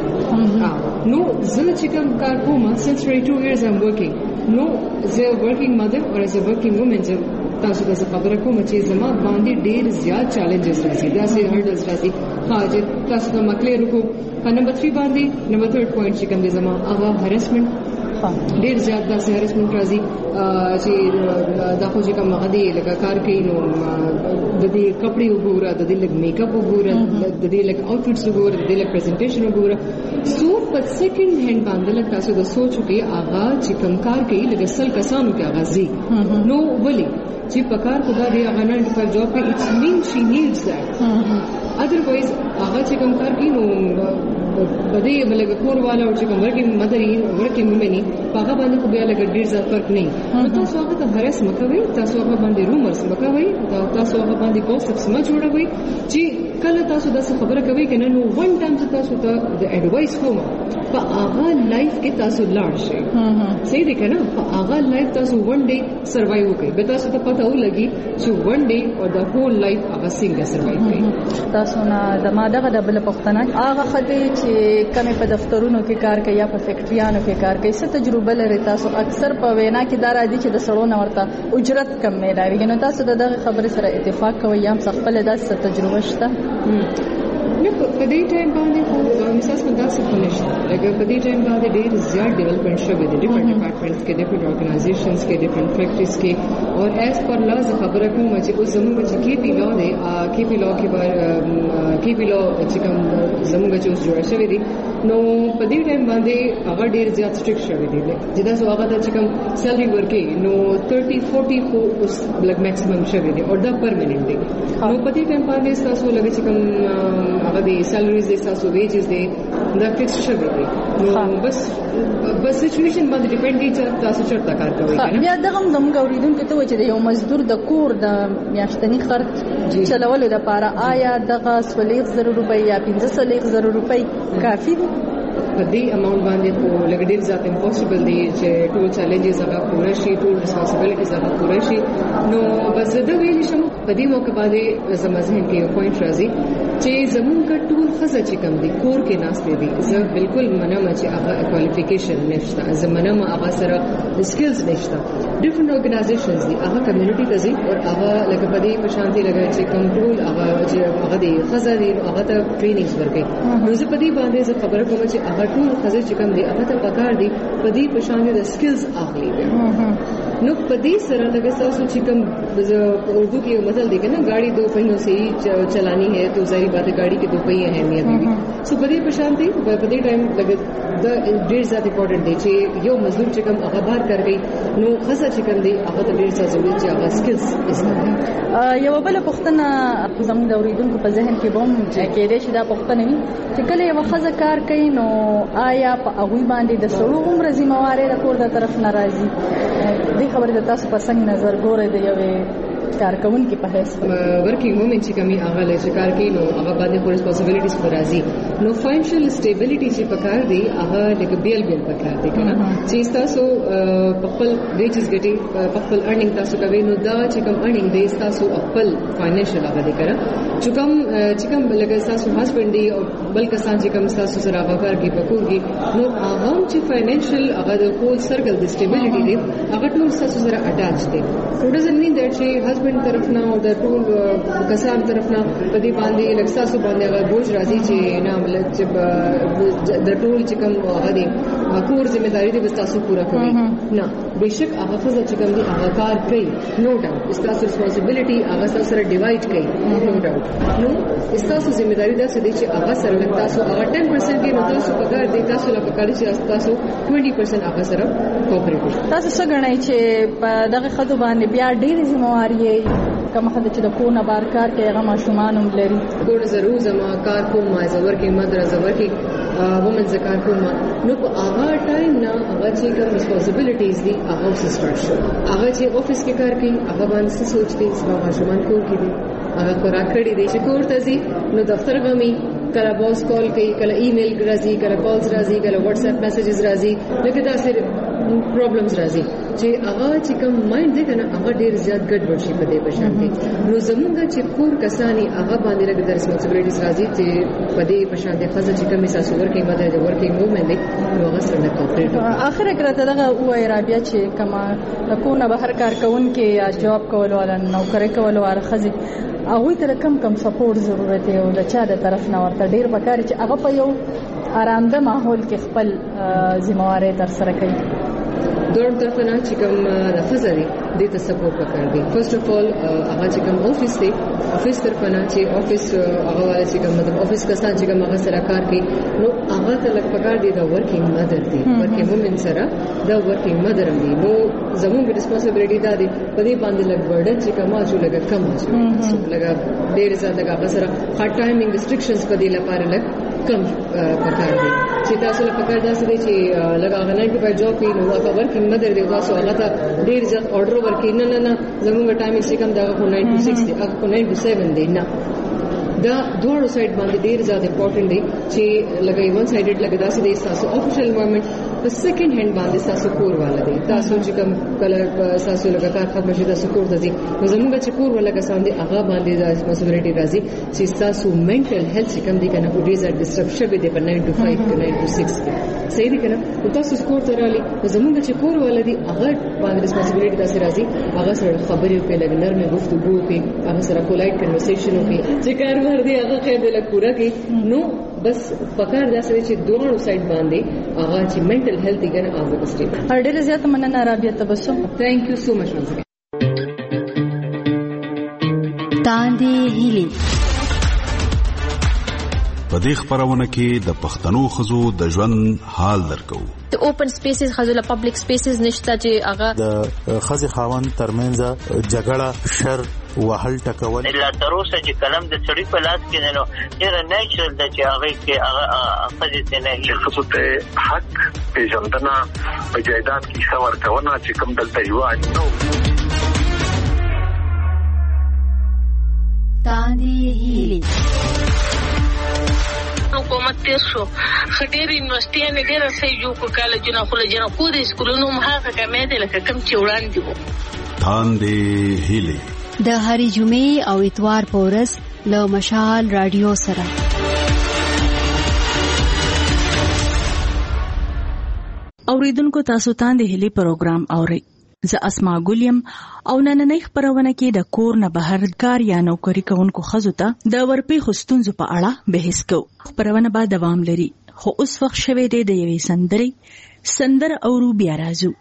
نو زه چې کوم کار کوم since 22 years I'm working. نو as a working mother or as a working woman تاسو ته خبره کوم چې زما باندې ډېر زیات چیلنجز راځي، دا سي هرډلز راځي. چې تاسو ته مکلې رکو. نمبر 3 باندې نمبر 3 پوینټ چې کوم دی زما هغه هراسمنت ډېر زیات دا سي هراسمنت راځي چې دا خو چې کوم غدي لکه کار کوي نو د دې کپڑے وګوره، د دې لګ میک اپ وګوره، د دې لګ آوټفټس وګوره، د دې لګ پریزنټیشن وګوره. سو په سیکنډ هند باندې لکه تاسو د سوچو کې هغه چې کوم کار کوي لکه سل کسانو کې هغه زی نو ولی چې په کار خدا دې هغه 9 to 5 جاب کې اټس مین شي نیډز دیٹ. ادروایز هغه چې کوم کار کوي نو بده بلګ کور والا او چې کوم ورکینګ مدر یې ورکینګ ومني هغه باندې خو بیا لګ ډیر ځات فرق نه. نو تاسو هغه ته هرس مکوي، تاسو هغه باندې رومرز مکوي، تاسو هغه باندې گوسپس ما جوړوي چې کله تاسو داسې خبره کوي کنه نو ون ټایم تاسو ته د اډوایس کوم په هغه لایف کې تاسو لاړ شئ. صحیح دی کنه؟ په هغه لایف تاسو ون ډے سروایو کوي، به تاسو ته پته ولګي چې ون ډے او د هول لایف هغه څنګه سروایو کوي. تاسو نه د ماده د بل پښتنه هغه خدي چې کمه په دفترونو کې کار کوي یا په فیکټریانو کې کار کوي، څه تجربه لري تاسو؟ اکثر په وینا کې دا راځي چې د سړونو ورته اجرت کم ملایوي. نو تاسو دغه خبره سره اتفاق کوئ یا خپل داسې تجربه شته؟ نو په دې ټایم باندې خو مثال داسې خو نشته لکه په دې ټایم باندې ډېر زیات ډیولپمنٹ شوی دی ډیفرنٹ ډپارټمنټس کې ډیفرنٹ ارګنایزیشنز کې ډیفرنٹ فیکټریز کې او ایز پر لاز خبره کوم چې اوس زموږ چې کی پی لا دی کی پی لا کې کی پی لا چې کوم زموږ چې اوس جوړ شوی دی نو په دې ټایم باندې هغه ډېر زیات سټریکټ شوی دی چې دا هغه د چې کوم سیلري ورکي نو 30-40 خو اوس لګ میکسیمم شوی دی او دا پرمننت دی نو په دې ټایم باندې تاسو لګي چې کوم هغه دی سیلریز دي تاسو ویجز دي دا فکس شوی دی نو بس سچويشن باندې ډیپند دي چې تاسو چرته کار کوئ بیا دغه زموږ اوریدونکو ته و چې یو مزدور د کور د میاشتنی خرچ چلولو لپاره آیا دغه 1,000 روپۍ یا 15,000 روپۍ کافي دي په دې اماونټ باندې خو لګ ډېر زیات امپوسیبل دی چې ټول چیلنجز هغه پوره شي ټول ریسپانسیبিলিټیز هغه پوره شي نو بس دا ویل شم په دې موقع باندې زما ذهن کې یو پوینټ راځي چې زمونږ ټول خزه چې کم دي کور کې ناشته دي زه بالکل منم چې هغه کوالیفیکیشن نشته زه منم هغه سره سکلز نشته ډیفرنٹ ارګنایزیشنز دي هغه کمیونټي ته ځي او هغه لکه په دې په شانتي لګي چې کنټرول هغه دي خزه دي هغه ته ټریننګز ورکړي نو زه په دې باندې زه خبره کوم چې هغه ټول خزه چې کم دي هغه ته پکار دي په دې په شانتي د سکلز اخلي نو په دې سره لګي تاسو چې کوم اردو کې یو متل دی کنه गाड़ी दो पहियों से ही चलानी है तो जाहिर बात है गाड़ी के दो पहिए अहमियत भी सो په دې په شانتي په دې ټایم لګي دا ډېر زیات امپورټنت دی چې یو مزدور چې کوم هغه بار کار کوي نو خزه چې کوم دی هغه ته ډېر څه ضروري چې هغه سکلز استعمال یو بل پښتنه زموږ د اوریدونکو په ذهن کې بوم چې کېدې شي دا پښتنه وي چې کله یو خزه کار کوي نو آیا په هغه باندې د سړو عمر ذمہواری د کور د طرف ناراضي دې خبره د تاسو په څنګه نظر ګورئ دی یو کارکون کې په هیڅ ورکینګ وومن چې کمی هغه له شکار کې نو هغه باندې خو ریسپانسیبিলিټیز پر راځي نو فاینانشل سټیبিলিټی چې پکار دی هغه لکه بیل پکار دی کنه چې تاسو خپل ویجز ګټي خپل ارننګ تاسو کوي نو دا چې کوم ارننګ دی تاسو خپل فاینانشل هغه دی کنه چې کوم لکه تاسو هسبند دی او بل کسان چې کوم تاسو سره هغه کار کوي پکورږي نو هغه چې فاینانشل هغه د هول سرکل د سټیبিলিټی دی هغه ټول تاسو سره اٹیچ دی It doesn't mean that she husband طرف نه او د ټول کسان طرف نه په دې باندې لکساسو باندې هغه بوج راځي چې نه ملت چې د ټول چې کوم هغه دي کور ځمېداري دي تاسو پورا کوي نه بهشک هغه خزه چې کوم دي هغه کار کوي نو ډاوټ تاسو ریسپانسیبিলিټي هغه سره ډیوایډ کوي نو ډاوټ نو تاسو ځمېداري دا څه دي چې هغه سره تاسو هغه 10% کې نو تاسو پکار دي تاسو لا پکار چې تاسو 20% هغه سره کوپریټ تاسو څنګه غواړئ چې په دغه خدو باندې بیا ډېر ذمہواری کوم خدای چې د کونه بار کار کوي هغه ماشومان هم لري کور ضرور زما کار کوم ما زور کې مدرسه ورکې وومن ذکر کوم نو په هغه ټایم نه هغه چې کوم ریسپانسیبিলিټیز دي هغه سسټرکچر هغه چې افیس کې کار کوي هغه باندې سوچ دي چې ماشومان کور کې دي هغه کورا کړی دي چې کور ته ځي نو دفتر غمي کله باس کال کوي کله ایمیل راځي کله کالز راځي کله واتس اپ میسجز راځي لکه دا سره پرابلمز راځي چې هغه چې کوم مایند دی کنه هغه ډیر زیات ګډوډ شي په دې بشان کې نو زمونږ چې کور کسانی هغه باندې لګ د ریسپانسیبিলিټیز راځي چې په دې بشان د خزه چې کوم اساس ورکې مده د ورکینګ وومن دی نو هغه سره کوپریټ اخر کې دغه وای رابیا چې کما کونه بهر کار کوون کې یا جاب کول ولا نوکری کول ولا خزه هغه تر کم سپورټ ضرورت دی او د چا د طرف نه ورته ډیر پکار چې هغه په یو آرامده ماحول کې خپل ذمہواری تر سره کوي دوړ طرفنا چې کوم نفذ لري د ته سپورټ وکړ دي فرست اف اول هغه چې کوم افیس دی افیس طرفنا چې افیس هغه والا چې کوم مطلب افیس کسان چې کوم هغه سره کار کوي نو هغه ته لږ پکار دي دا ورکینګ مدر دی ورکینګ وومن سره دا ورکینګ مدر دی نو زموږ ریسپانسیبিলিټی دا دی په دې باندې لږ برډن چې کوم چې لږ کم شي لږ ډیر زیات هغه سره هارد ټایمینګ ریسټریکشنز په دې لپاره لږ کم پکار دي چې تاسو له پکار داسې دي چې لږه غنای په جاب کې نو هغه ورکینګ مدر دی تاسو هغه ته ډیر ځات اورډر ورکې نه زموږ ټایمینګ چې کوم دا 9 to 6 دی هغه 9 to 7 دی نه دا دوه سایډ باندې ډیر زیات امپورټنت دی چې لګي ون سایډډ لګي داسې دی تاسو افیشل انوایرنمنت په سیکنډ هند باندې تاسو کور والا دی تاسو چې کوم کله تاسو لګا کار ختم شي تاسو کور ته ځي نو زموږ چې کور والا کسان دی هغه باندې د ریسپانسیبিলিټی راځي چې تاسو منټل هیلث کوم دی کنه ډیر زیات ډسټرب شوی دی په 9 to 5 to 9 to 6 کې صحیح دي کنه تاسو سکور ترالي زمونږ چې کور ولدي هغه باندې ریسپانسیبিলিټي تاسو راځي هغه سره خبرې په لګ نرمه گفتگو کوي هغه سره پولایټ کنورسیشن کوي چې کار ور دي هغه خیر له پورا کوي نو بس پکار داسې چې دوه سایډ باندې هغه چې منټل هیلث دی کنه هغه بس ډېر زیات مننه رابعه تبسم ثانک یو سو مچ تاندې هیلي په دې خبرونه کې د پښتنو خزو د ژوند حال درکو د اوپن سپیسز خزو له پبلک سپیسز نشته چې هغه د خزي خاوند ترمنځ جګړه شر وهل ټکول لا تر اوسه چې کلم د سړی په لاس کې نو ډېر نیچرل د چې هغه کې هغه خزي نه چې خصوص حق پیژندنه په جایداد کې څور کونه چې کوم دلته یو نو تاندې هیلي حکومت تیر شو خډيري یونیورسيټي ډېر صحیح جوړ کالجونه خو له جنا کو د سکولونو مهاګه کمې دي لکه کم چې وړاندې وو تاندې هیلي د هرې جمعې او اتوار په ورځ له مشال رادیو سره اوریدونکو تاسو تاندې هیلي پروګرام اورئ زه اسما ګولیم او نننۍ خبرونه کې د کور نه بهر کار یا نوکری کوونکو خزو ته د ورپی خستونزو په اړه بحث کوو. خبرونه به دوام لري خو اوس وخت شوه دی د یوې سندر اورو بیا راځو.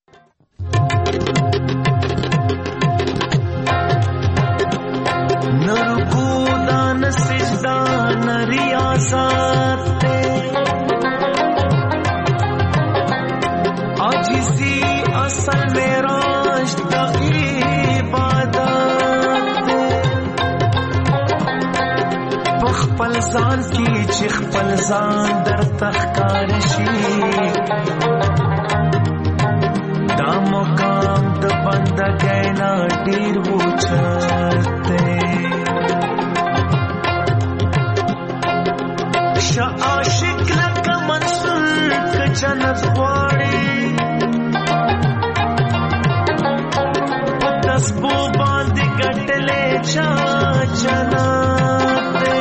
نرکو دان سجدا نریاضات عاجزی اصل میراج عبادت بخپل ځان کی چې خپل ځان در تخکار شي دا مقام د بندګۍ نه ډیر وچته عاشق لکه منصور ک جنت غواړي دسبو باندې ګټلې چا جنت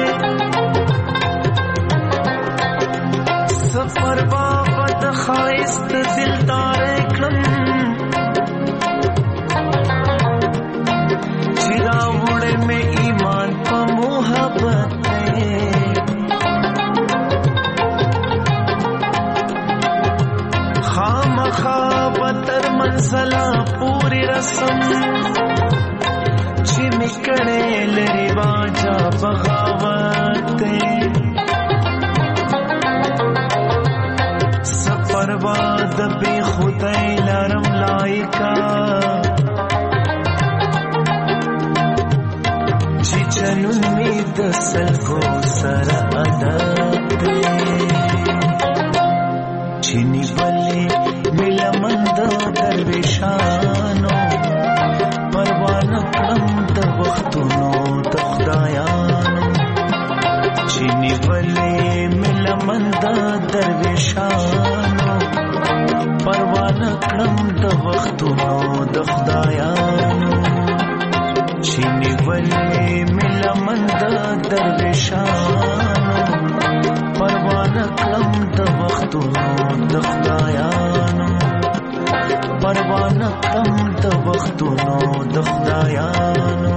سفر بابا د خایست دلدار کړم چې راوړې مې ایمان په محبت خابتر منزلا پوری رسم چی مکڑے لری واجا بغاوت سفر باد بی خدای لرم لائکا چی چنون می دسل کو سر عدد چینی بلی ملمند درویشانو پروان کړم د وختونو د خدایانو چینی بلی ملمند درویشانو پروان کړم د وختونو د خدایانو چینی بلی ملمند درویشانو پروان کړم د وختونو د خدایانو پروان کړم د وختونو د خدایانو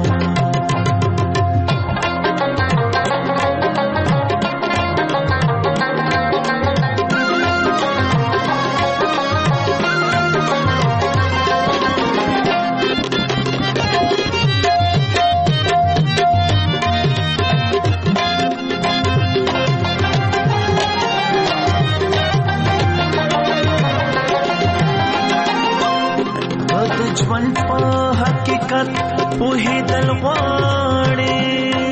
ژوند په حقیقت پوهېدل غواړي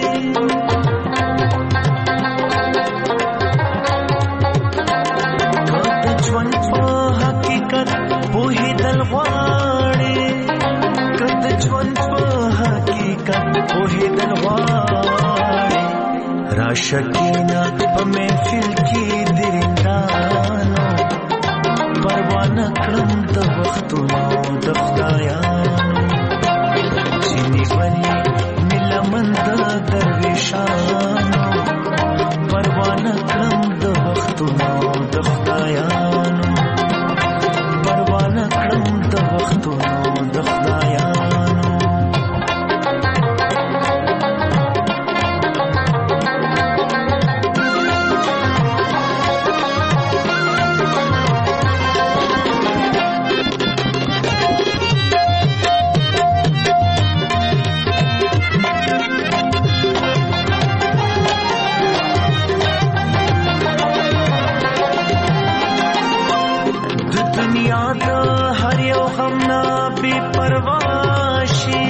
د ژوند په حقیقت پوهېدل غواړي د ژوند په حقیقت پوهېدل غواړي راشه کېنه په محفل کې درندانو پروانه کړم د وختونو د خدایانو چینی بلی ملمند درویشانو پروانه کړم د وختونو د خدایانو دنیا د هر یو غم نه بې پروا شي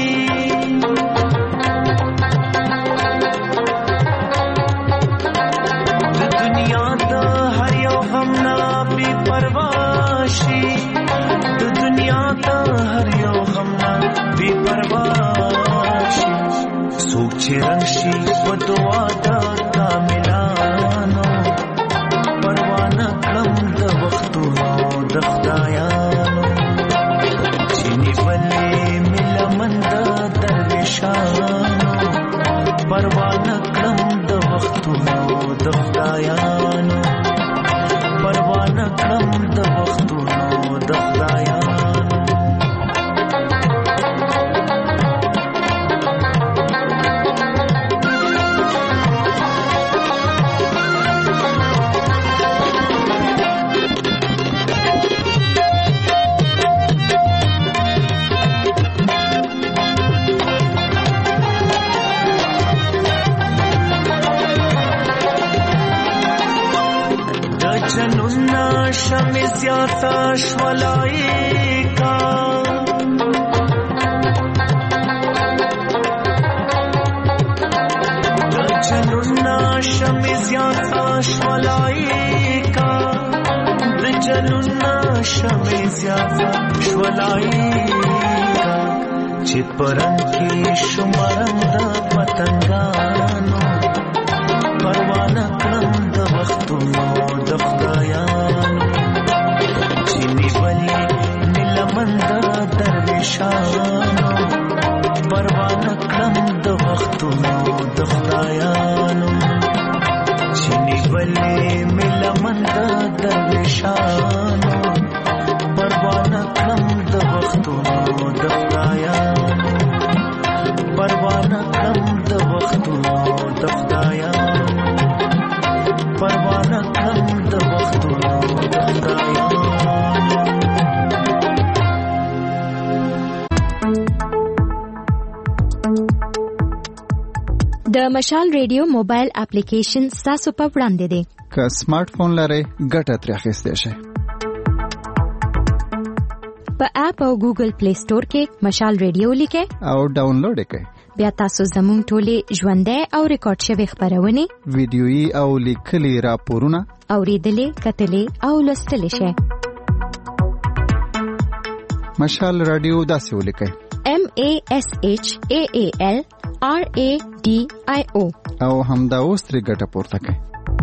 د دنیا د هر یو غم نه بې پروا شي د دنیا د هر یو غم نه بې پروا شي څوک چې رنګ شي په دعا د کاملانو پروا نه کړم د وختونو د خدایانو چې نیولې مې لمن د درویشانو پروا نه کړم د وختونو د خدایانو پروا نه کړم د وختونو د خدایانو شمع زیاتا شولائی کا جنونا شمع زیاتا شولائی کا جنونا شمع زیاتا شولائی کا چپرن کی شمرند پتنگانو پروانه کړم د وختونو د خدایانو چې نیولې مې لمن د درویشانو پروانه کړم د وختونو د خدایانو چې نیولې مې لمن د درویشانو پروانه کړم د وختونو د خدایانو پروانه کړم د وختونو د خدایانو پروانه کړم د وختونو د خدایانو د مشال ریډیو موبایل اپلیکیشن تاسو په وړاندې دی که سمارټ فون لرئ ګټه ترې اخیستی شئ په اپ او ګوګل پلی سٹور کې مشال ریډیو لیکئ او ډاونلوډ یې کړئ بیا تاسو زموږ ټولې ژوندۍ او ریکارډ شوي خپرونې ویډیويي او لیکلي راپورونه اورېدلې کتلې او لوستلی شئ مشال رادیو داسې ولیکئ MASHAALRADIO او همدا اوس ترې ګټه پورته کړئ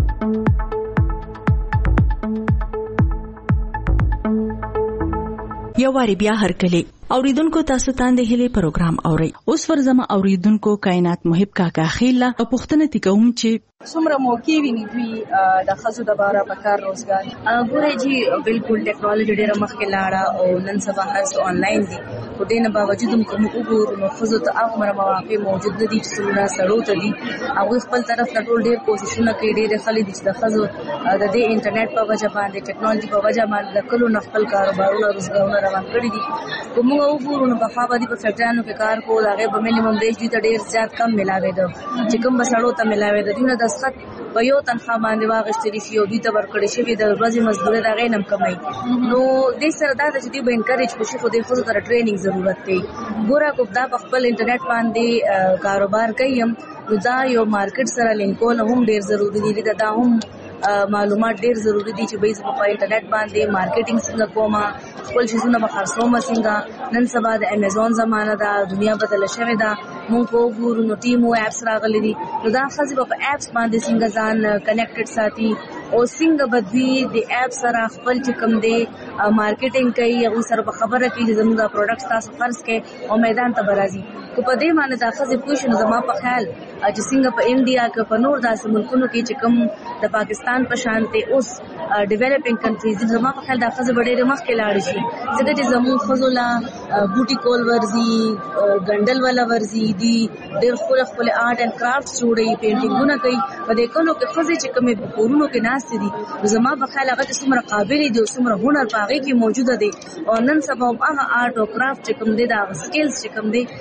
یو واری بیا هرکلی اوریدونکو تاسو ته د هلي پروګرام اوري اوس ورزمه اوریدونکو کائنات محب کاکا خیلا او پښتنه تکوم چې څومره موقع ویني دوی د خزو د بارا په کار روزګار ګوره جی بالکل ټیکنالوژي ډیره مخکې لاړه او نن سبا هر څه آنلاین دي خو دې نه باوجود کوم وګورو نو خزو ته هغه مواقع موجود دي چې څومره سړو ته دي هغه خپل طرف ته ټول ډیر کوششونه کوي ډیر خلک د خزو د دې انټرنیټ په وجه باندې ټیکنالوژي په وجه باندې د کلو خپل کاروبارونه روزګارونه روان کړي دي کوم وګورو نو په خوا باندې په فیکټریانو کې کار کول هغه په مینیمم ویج دي ته ډیر زیات کم ملاوي ده چې کوم بسړو ته ملاوي ده دونه د سخت په یو تنخواه باندې واغښتلی شي او دوی ته ورکړی شوي د ورځې مزدوري د هغې نه هم کموي نو دې سره دا ده چې دوی به انکریج کړي خو دې ښځو ته ټریننګ ضرورت دی ګوره که دا په خپل انټرنیټ باندې کاروبار کوي هم نو دا یو مارکیټ سره لینکول هم ډېر ضروري دي دا هم معلومات ډېر ضروري دي چې به زه په انټرنیټ باندې مارکیټینګ څنګه کوم خپل شیزونه به خرڅوم څنګه نن سبا د امیزون زمانه ده دنیا بدله شوې ده مونږ وګورو نو ټیمو اپس راغلي دي نو دا ښځې به په اپس باندې څنګه ځان کنیکټډ ساتي او څنګه به دوی د اپ سره خپل چې کوم دی مارکیټینګ کوي هغوی سره به خبره کوي چې زموږ دا پروډکټس تاسو خرڅ کړئ او میدان ته به راځي که په دې باندې دا ښځې پوه شي نو زما په خیال چې څنګه په انډیا که په نور داسې ملکونو کې چې کوم د پاکستان په شانتې اوس ډیولپینګ کنټریز زما په خیال دا ښځې به ډېرې مخکې لاړې شي ځکه چې زموږ ښځو لا بوټي کول ورځي ګنډل والا ورځي دي ډېر ښکلي ښکلي آرټ اینډ کرافټس جوړوي پینټینګونه کوي په دې کلو کې ښځې چې کومې کورونو کې ناستې دي نو زما په خیال هغه چې څومره قابلې دي او څومره هنر په هغې کې موجوده دی او نن سبا هم هغه آرټ او کرافټ چې کوم دی د هغه سکلز چې کوم دی قدر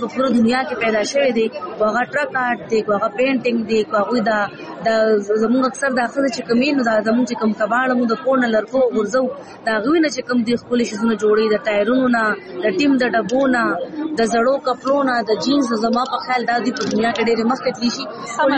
په پوره دنیا کې پیدا شوی دی هغه ټرک آرټ دی هغه پینټینګ دی هغه دا زموږ اکثر د اخر چې کمینو دا زموږ چې کم کباړه مو د کورن لرکو ورزو دا غوینه چې کم دی خپل شیزونه جوړي د ټایرونو نه د ټیم د ډبو نه د زړو کپړو نه د جینز زما په خیال دا دی په دنیا کې ډېر مخکې تلی شي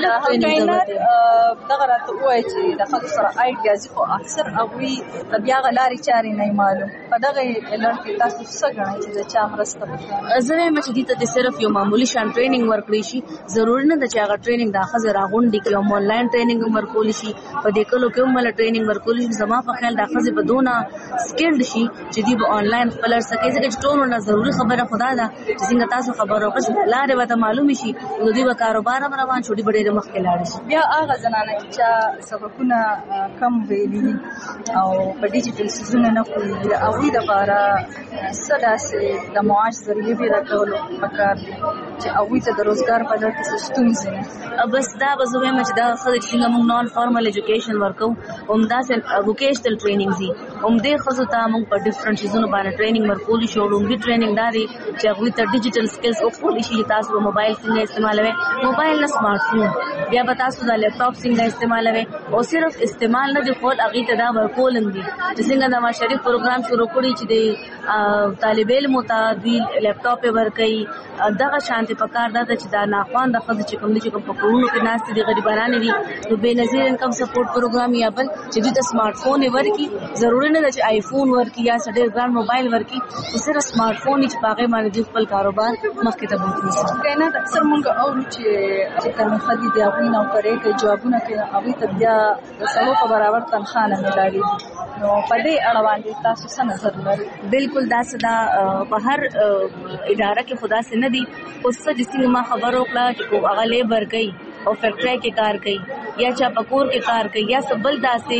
دغه راته وایي چې د خلکو سره آیډیاز خو اکثر هغوی د بیا غلارې چارې نه معلوم په دغه لړ کې تاسو څه ګڼئ چې د چا مرسته وکړي زه وایم چې دې ته صرف یو معمولی شان ټریننګ ورکړی شي ضروري نه ده چې هغه ټریننګ د ښځې راغونډي کړي او آنلاین ټریننګ هم ورکولی شي په دې کلو کې هم مله ټریننګ ورکولی شي زما په خیال د ښځې به دونه سکلډ شي چې دوی به آنلاین خپل سکي ځکه چې ټولو نه ضروري خبره خدا ده چې څنګه تاسو خبرو کړئ لارې به ته معلومې شي نو دوی به کاروبار هم روان شي دوی به ډېرې مخکې لاړې شي بیا هغه زنانه چې چا سبقونه کم ویلي او په ډیجیټل سیزونه نه پوهېږي د هغوی دپاره څه داسې د معاش ذریعې پیدا کولو پکار دي چې هغوی ته د روزګار په لړ کې څه ستونزې نه بس دا به زه وایم چې دا ښځې چې څنګه موږ نان فارمل ایجوکیشن ورکوو همداسې ووکیشنل ټریننګ دي همدې ښځو ته موږ په ډفرنټ شیزونو باندې ټریننګ ورکولی شو لومړي ټریننګ دا دی چې هغوی ته ډیجیټل سکلز وښودلی شي چې تاسو به موبایل څنګه استعمالوئ موبایل نه سمارټ فون بیا به تاسو دا لیپټاپ څنګه استعمالوئ او صرف استعمال نه دی خو هغوی ته دا ورکول هم دي چې څنګه د مشرف پروګرام شروع کړي چې د طالب علمو ته دوی لیپټاپ یې ورکوي دغه شانتې پکار دا ده چې دا ناخوانده ښځې چې کوم دي چې کوم په کورونو کې ناستې دي غریبانانې دي نو بې نظیر انکم سپورټ پروګرام یا بل چې دوی ته سمارټ فون یې ورکړي ضروري نه ده چې آیفون ورکړي یا څه ډېر ګران موبایل ورکړي خو صرف سمارټ فون یې چې په هغې باندې دوی خپل کاروبار مخکې ته بوتلی شي کینا اکثر مونږ اورو چې کومې ښځې دي هغوی نوکرۍ کوي جوابونه کوي هغوی ته بیا د سړو په برابر تنخوا نه میلاړېږي نو په دې اړه باندې تاسو څه نظر لرئ بالکل داسې دا په هر اداره کې خو داسې نه دي خو څه چې څنګه ما خبر وکړه چې هغه لیبر کوي او فیکټری کې کار کوي یا چا پکور کې کار کوي یا څه بل داسې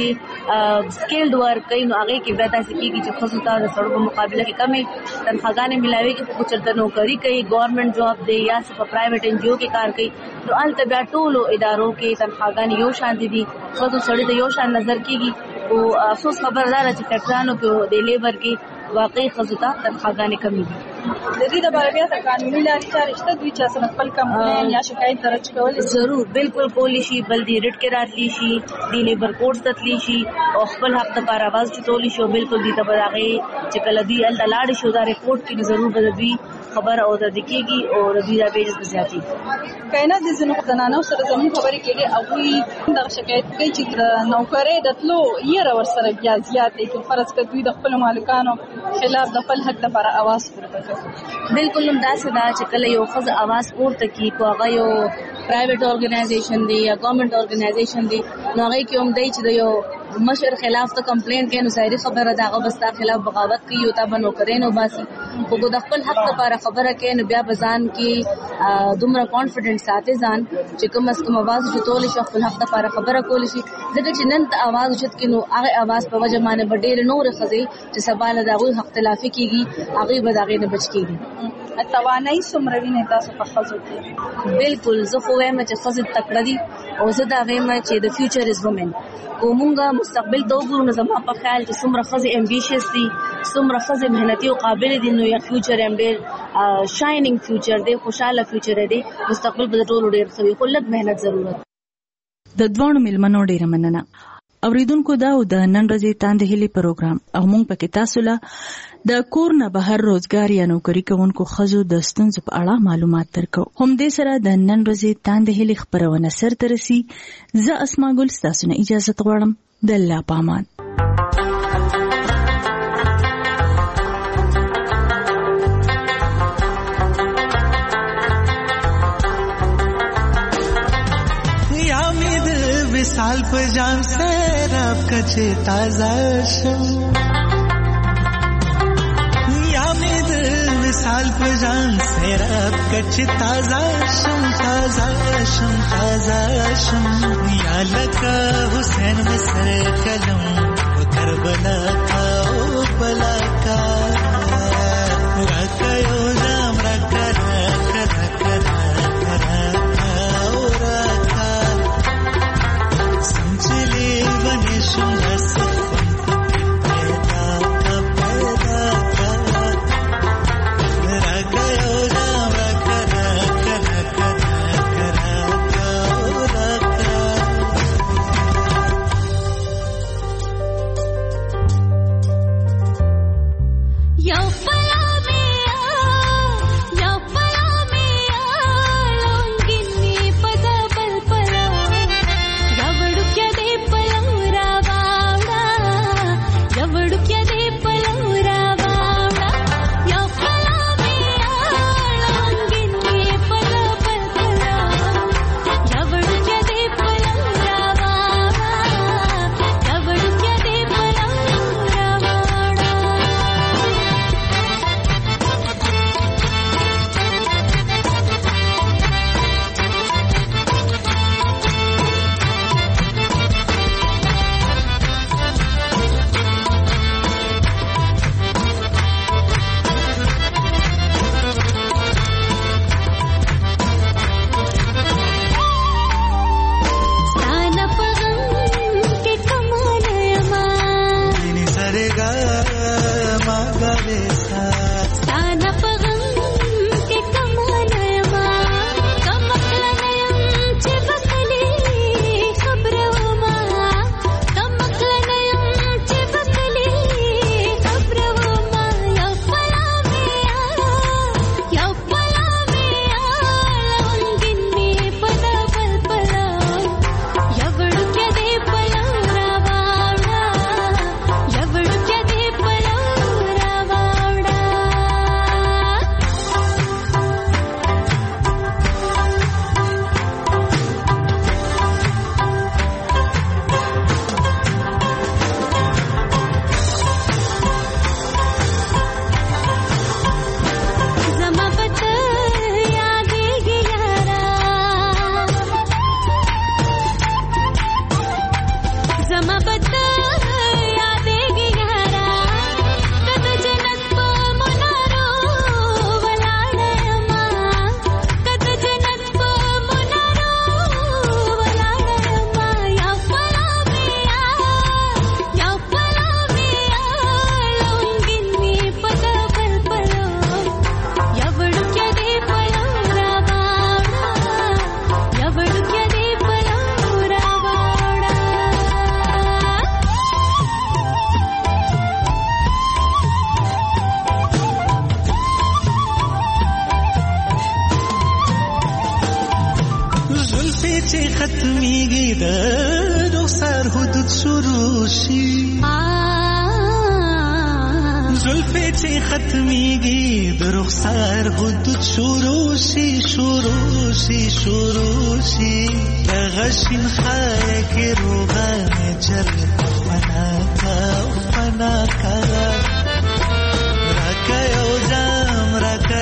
سکیلډ ورک کوي نو هغې کې بیا داسې کېږي چې ښځو ته د سړو په مقابله کې کمې تنخواګانې میلاوېږي خو چېرته نوکري کوي ګورنمنټ جاب دی یا څه په پرایویټ ان جی او کې کار کوي نو هلته بیا ټولو ادارو کې تنخواګانې یو شانتې دي ښځو سړي ته یو شان نظر کېږي خو افسوس خبره دا ده چې فیکټریانو کې د لیبر کې واقعي ښځو ته تنخواګانې کمې دي د دې لپاره بیا د قانوني لارې چارې شته دوی چا سره خپل کمپلین یا شکایت درج کولی ضرور بالکل کولی شي بل دی ریټ کې راتلی شي دی لیبر کوډ ته تللی شي او خپل حق دپاره آواز چتولی شي بالکل دوی ته به د هغې چې کله دوی هلته لاړې شي دا ریپورټ کې ضرور به د دوی خبره اوده کېږي او د دوی دا بیجز به زیاتېږي کینا د ځینو زنانو سره زموږ خبرې کېږي هغوی دغه شکایت کوي چې د نوکرۍ د تلو یېره ورسره بیا زیاتې کړي فرض که دوی د خپلو مالکانو خلاف د خپل حق دپاره اواز پورته کوي بالکل هم داسې ده چې کله یو ښځه اواز پورته کړي کو هغه یو پرایویټ ارګنایزیشن دی یا ګورنمنټ ارګنایزیشن دی نو هغې کې هم دی چې د یو مشر خلاف ته کمپلین کوي نو ظاهري خبره ده هغه به ستا خلاف بغاوت کوي او تا به نوکرۍ نه وباسي خو که د خپل حق دپاره خبره کوي نو بیا به ځان کې دومره کانفیډنټ ساتي ځان چې کم از کم اواز اوچتولی شي خپل حق دپاره خبره کولی شي ځکه چې نن ته اواز اوچت کړي نو هغې اواز په وجه باندې به ډېرې نورې ښځې چې سبا له د هغوی حق تلافي کېږي هغوی به د هغې نه بچ کېږي توانایي څومره وینئ تاسو په ښځو کې بالکل زه خو وایم چې ښځې تکړه دي او زه دا وایم چې د فیوچر از وومن که مونږ مستقبل ته وګورو نو زما په خیال چې څومره ښځې امبیشیس دي څومره ښځې محنتي او قابلې دي نو یا فیوچر هم ډېر شایننګ فیوچر دی خوشحاله فیوچر دی مستقبل به د ټولو ډېر ښه وي خو لږ محنت ضرورت د دواړو مېلمنو ډېره مننه اوریدونکو دا د نن ورځې تاندې هیلې پروګرام او موږ پکې تاسو له د کور نه بهر روزګار یا نوکري کوونکو ښځو د ستونزو په اړه معلومات درکو همدې سره د نن ورځې تاندې هیلې خپرونه سرته رسي زه اسما ګل ستاسو نه اجازه غواړم د الله په امان साल पर जान से रब कचे ताजा शम या में दिल साल पर जान से रब कचे ताजा शम या लका हुसैन में सर कलम करबला का ओ बला का रखयो नाम रख गावे स्थान पगम के कमानयमा कमकलनयम चिबकली खबरवमा कमकलनयम चिबकली खबरवमा यफला मिया लवंगिन्नी पद पलपला यवडुक्य दे पलवरावाड़ा यवडुक्य दे पलवरावाड़ा जमा बत यादे गियारा जमा बत यादे गियारा कद जनत पो मुनारो वलाडयमा कद जनत पो मुनारो वलाडयमा यफला मिया लवंगिन्नी पद पलपलो यवडुक्य दे पलवरावाड़ा यवडुक्य दे पलवरावाड़ा जुल्फे चे खत्मीगी द रुखसार हुदूद शुरू शी जुल्फे चे खत्मीगी द रुखसार हुदूद शुरू शी غشین خای के रोगा में जल फना का रका यो जाम रका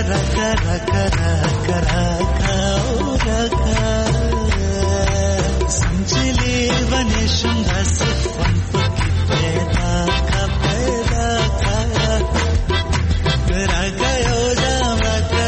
समझले बने शुंगा से पंप की पैदा का रका यो जाम रका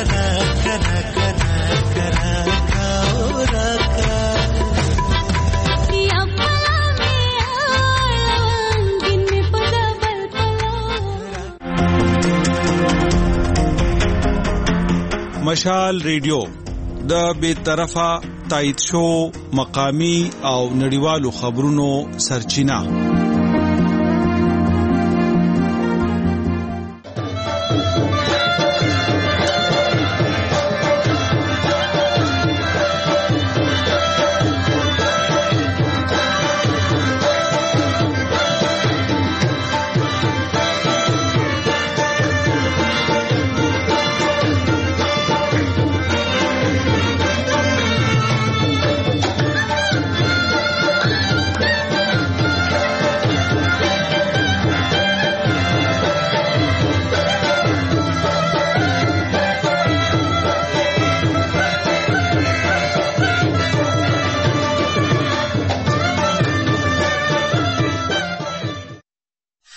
مشال ریډیو د بیطرفه تایید شو مقامی او نړیوالو خبرونو سرچینه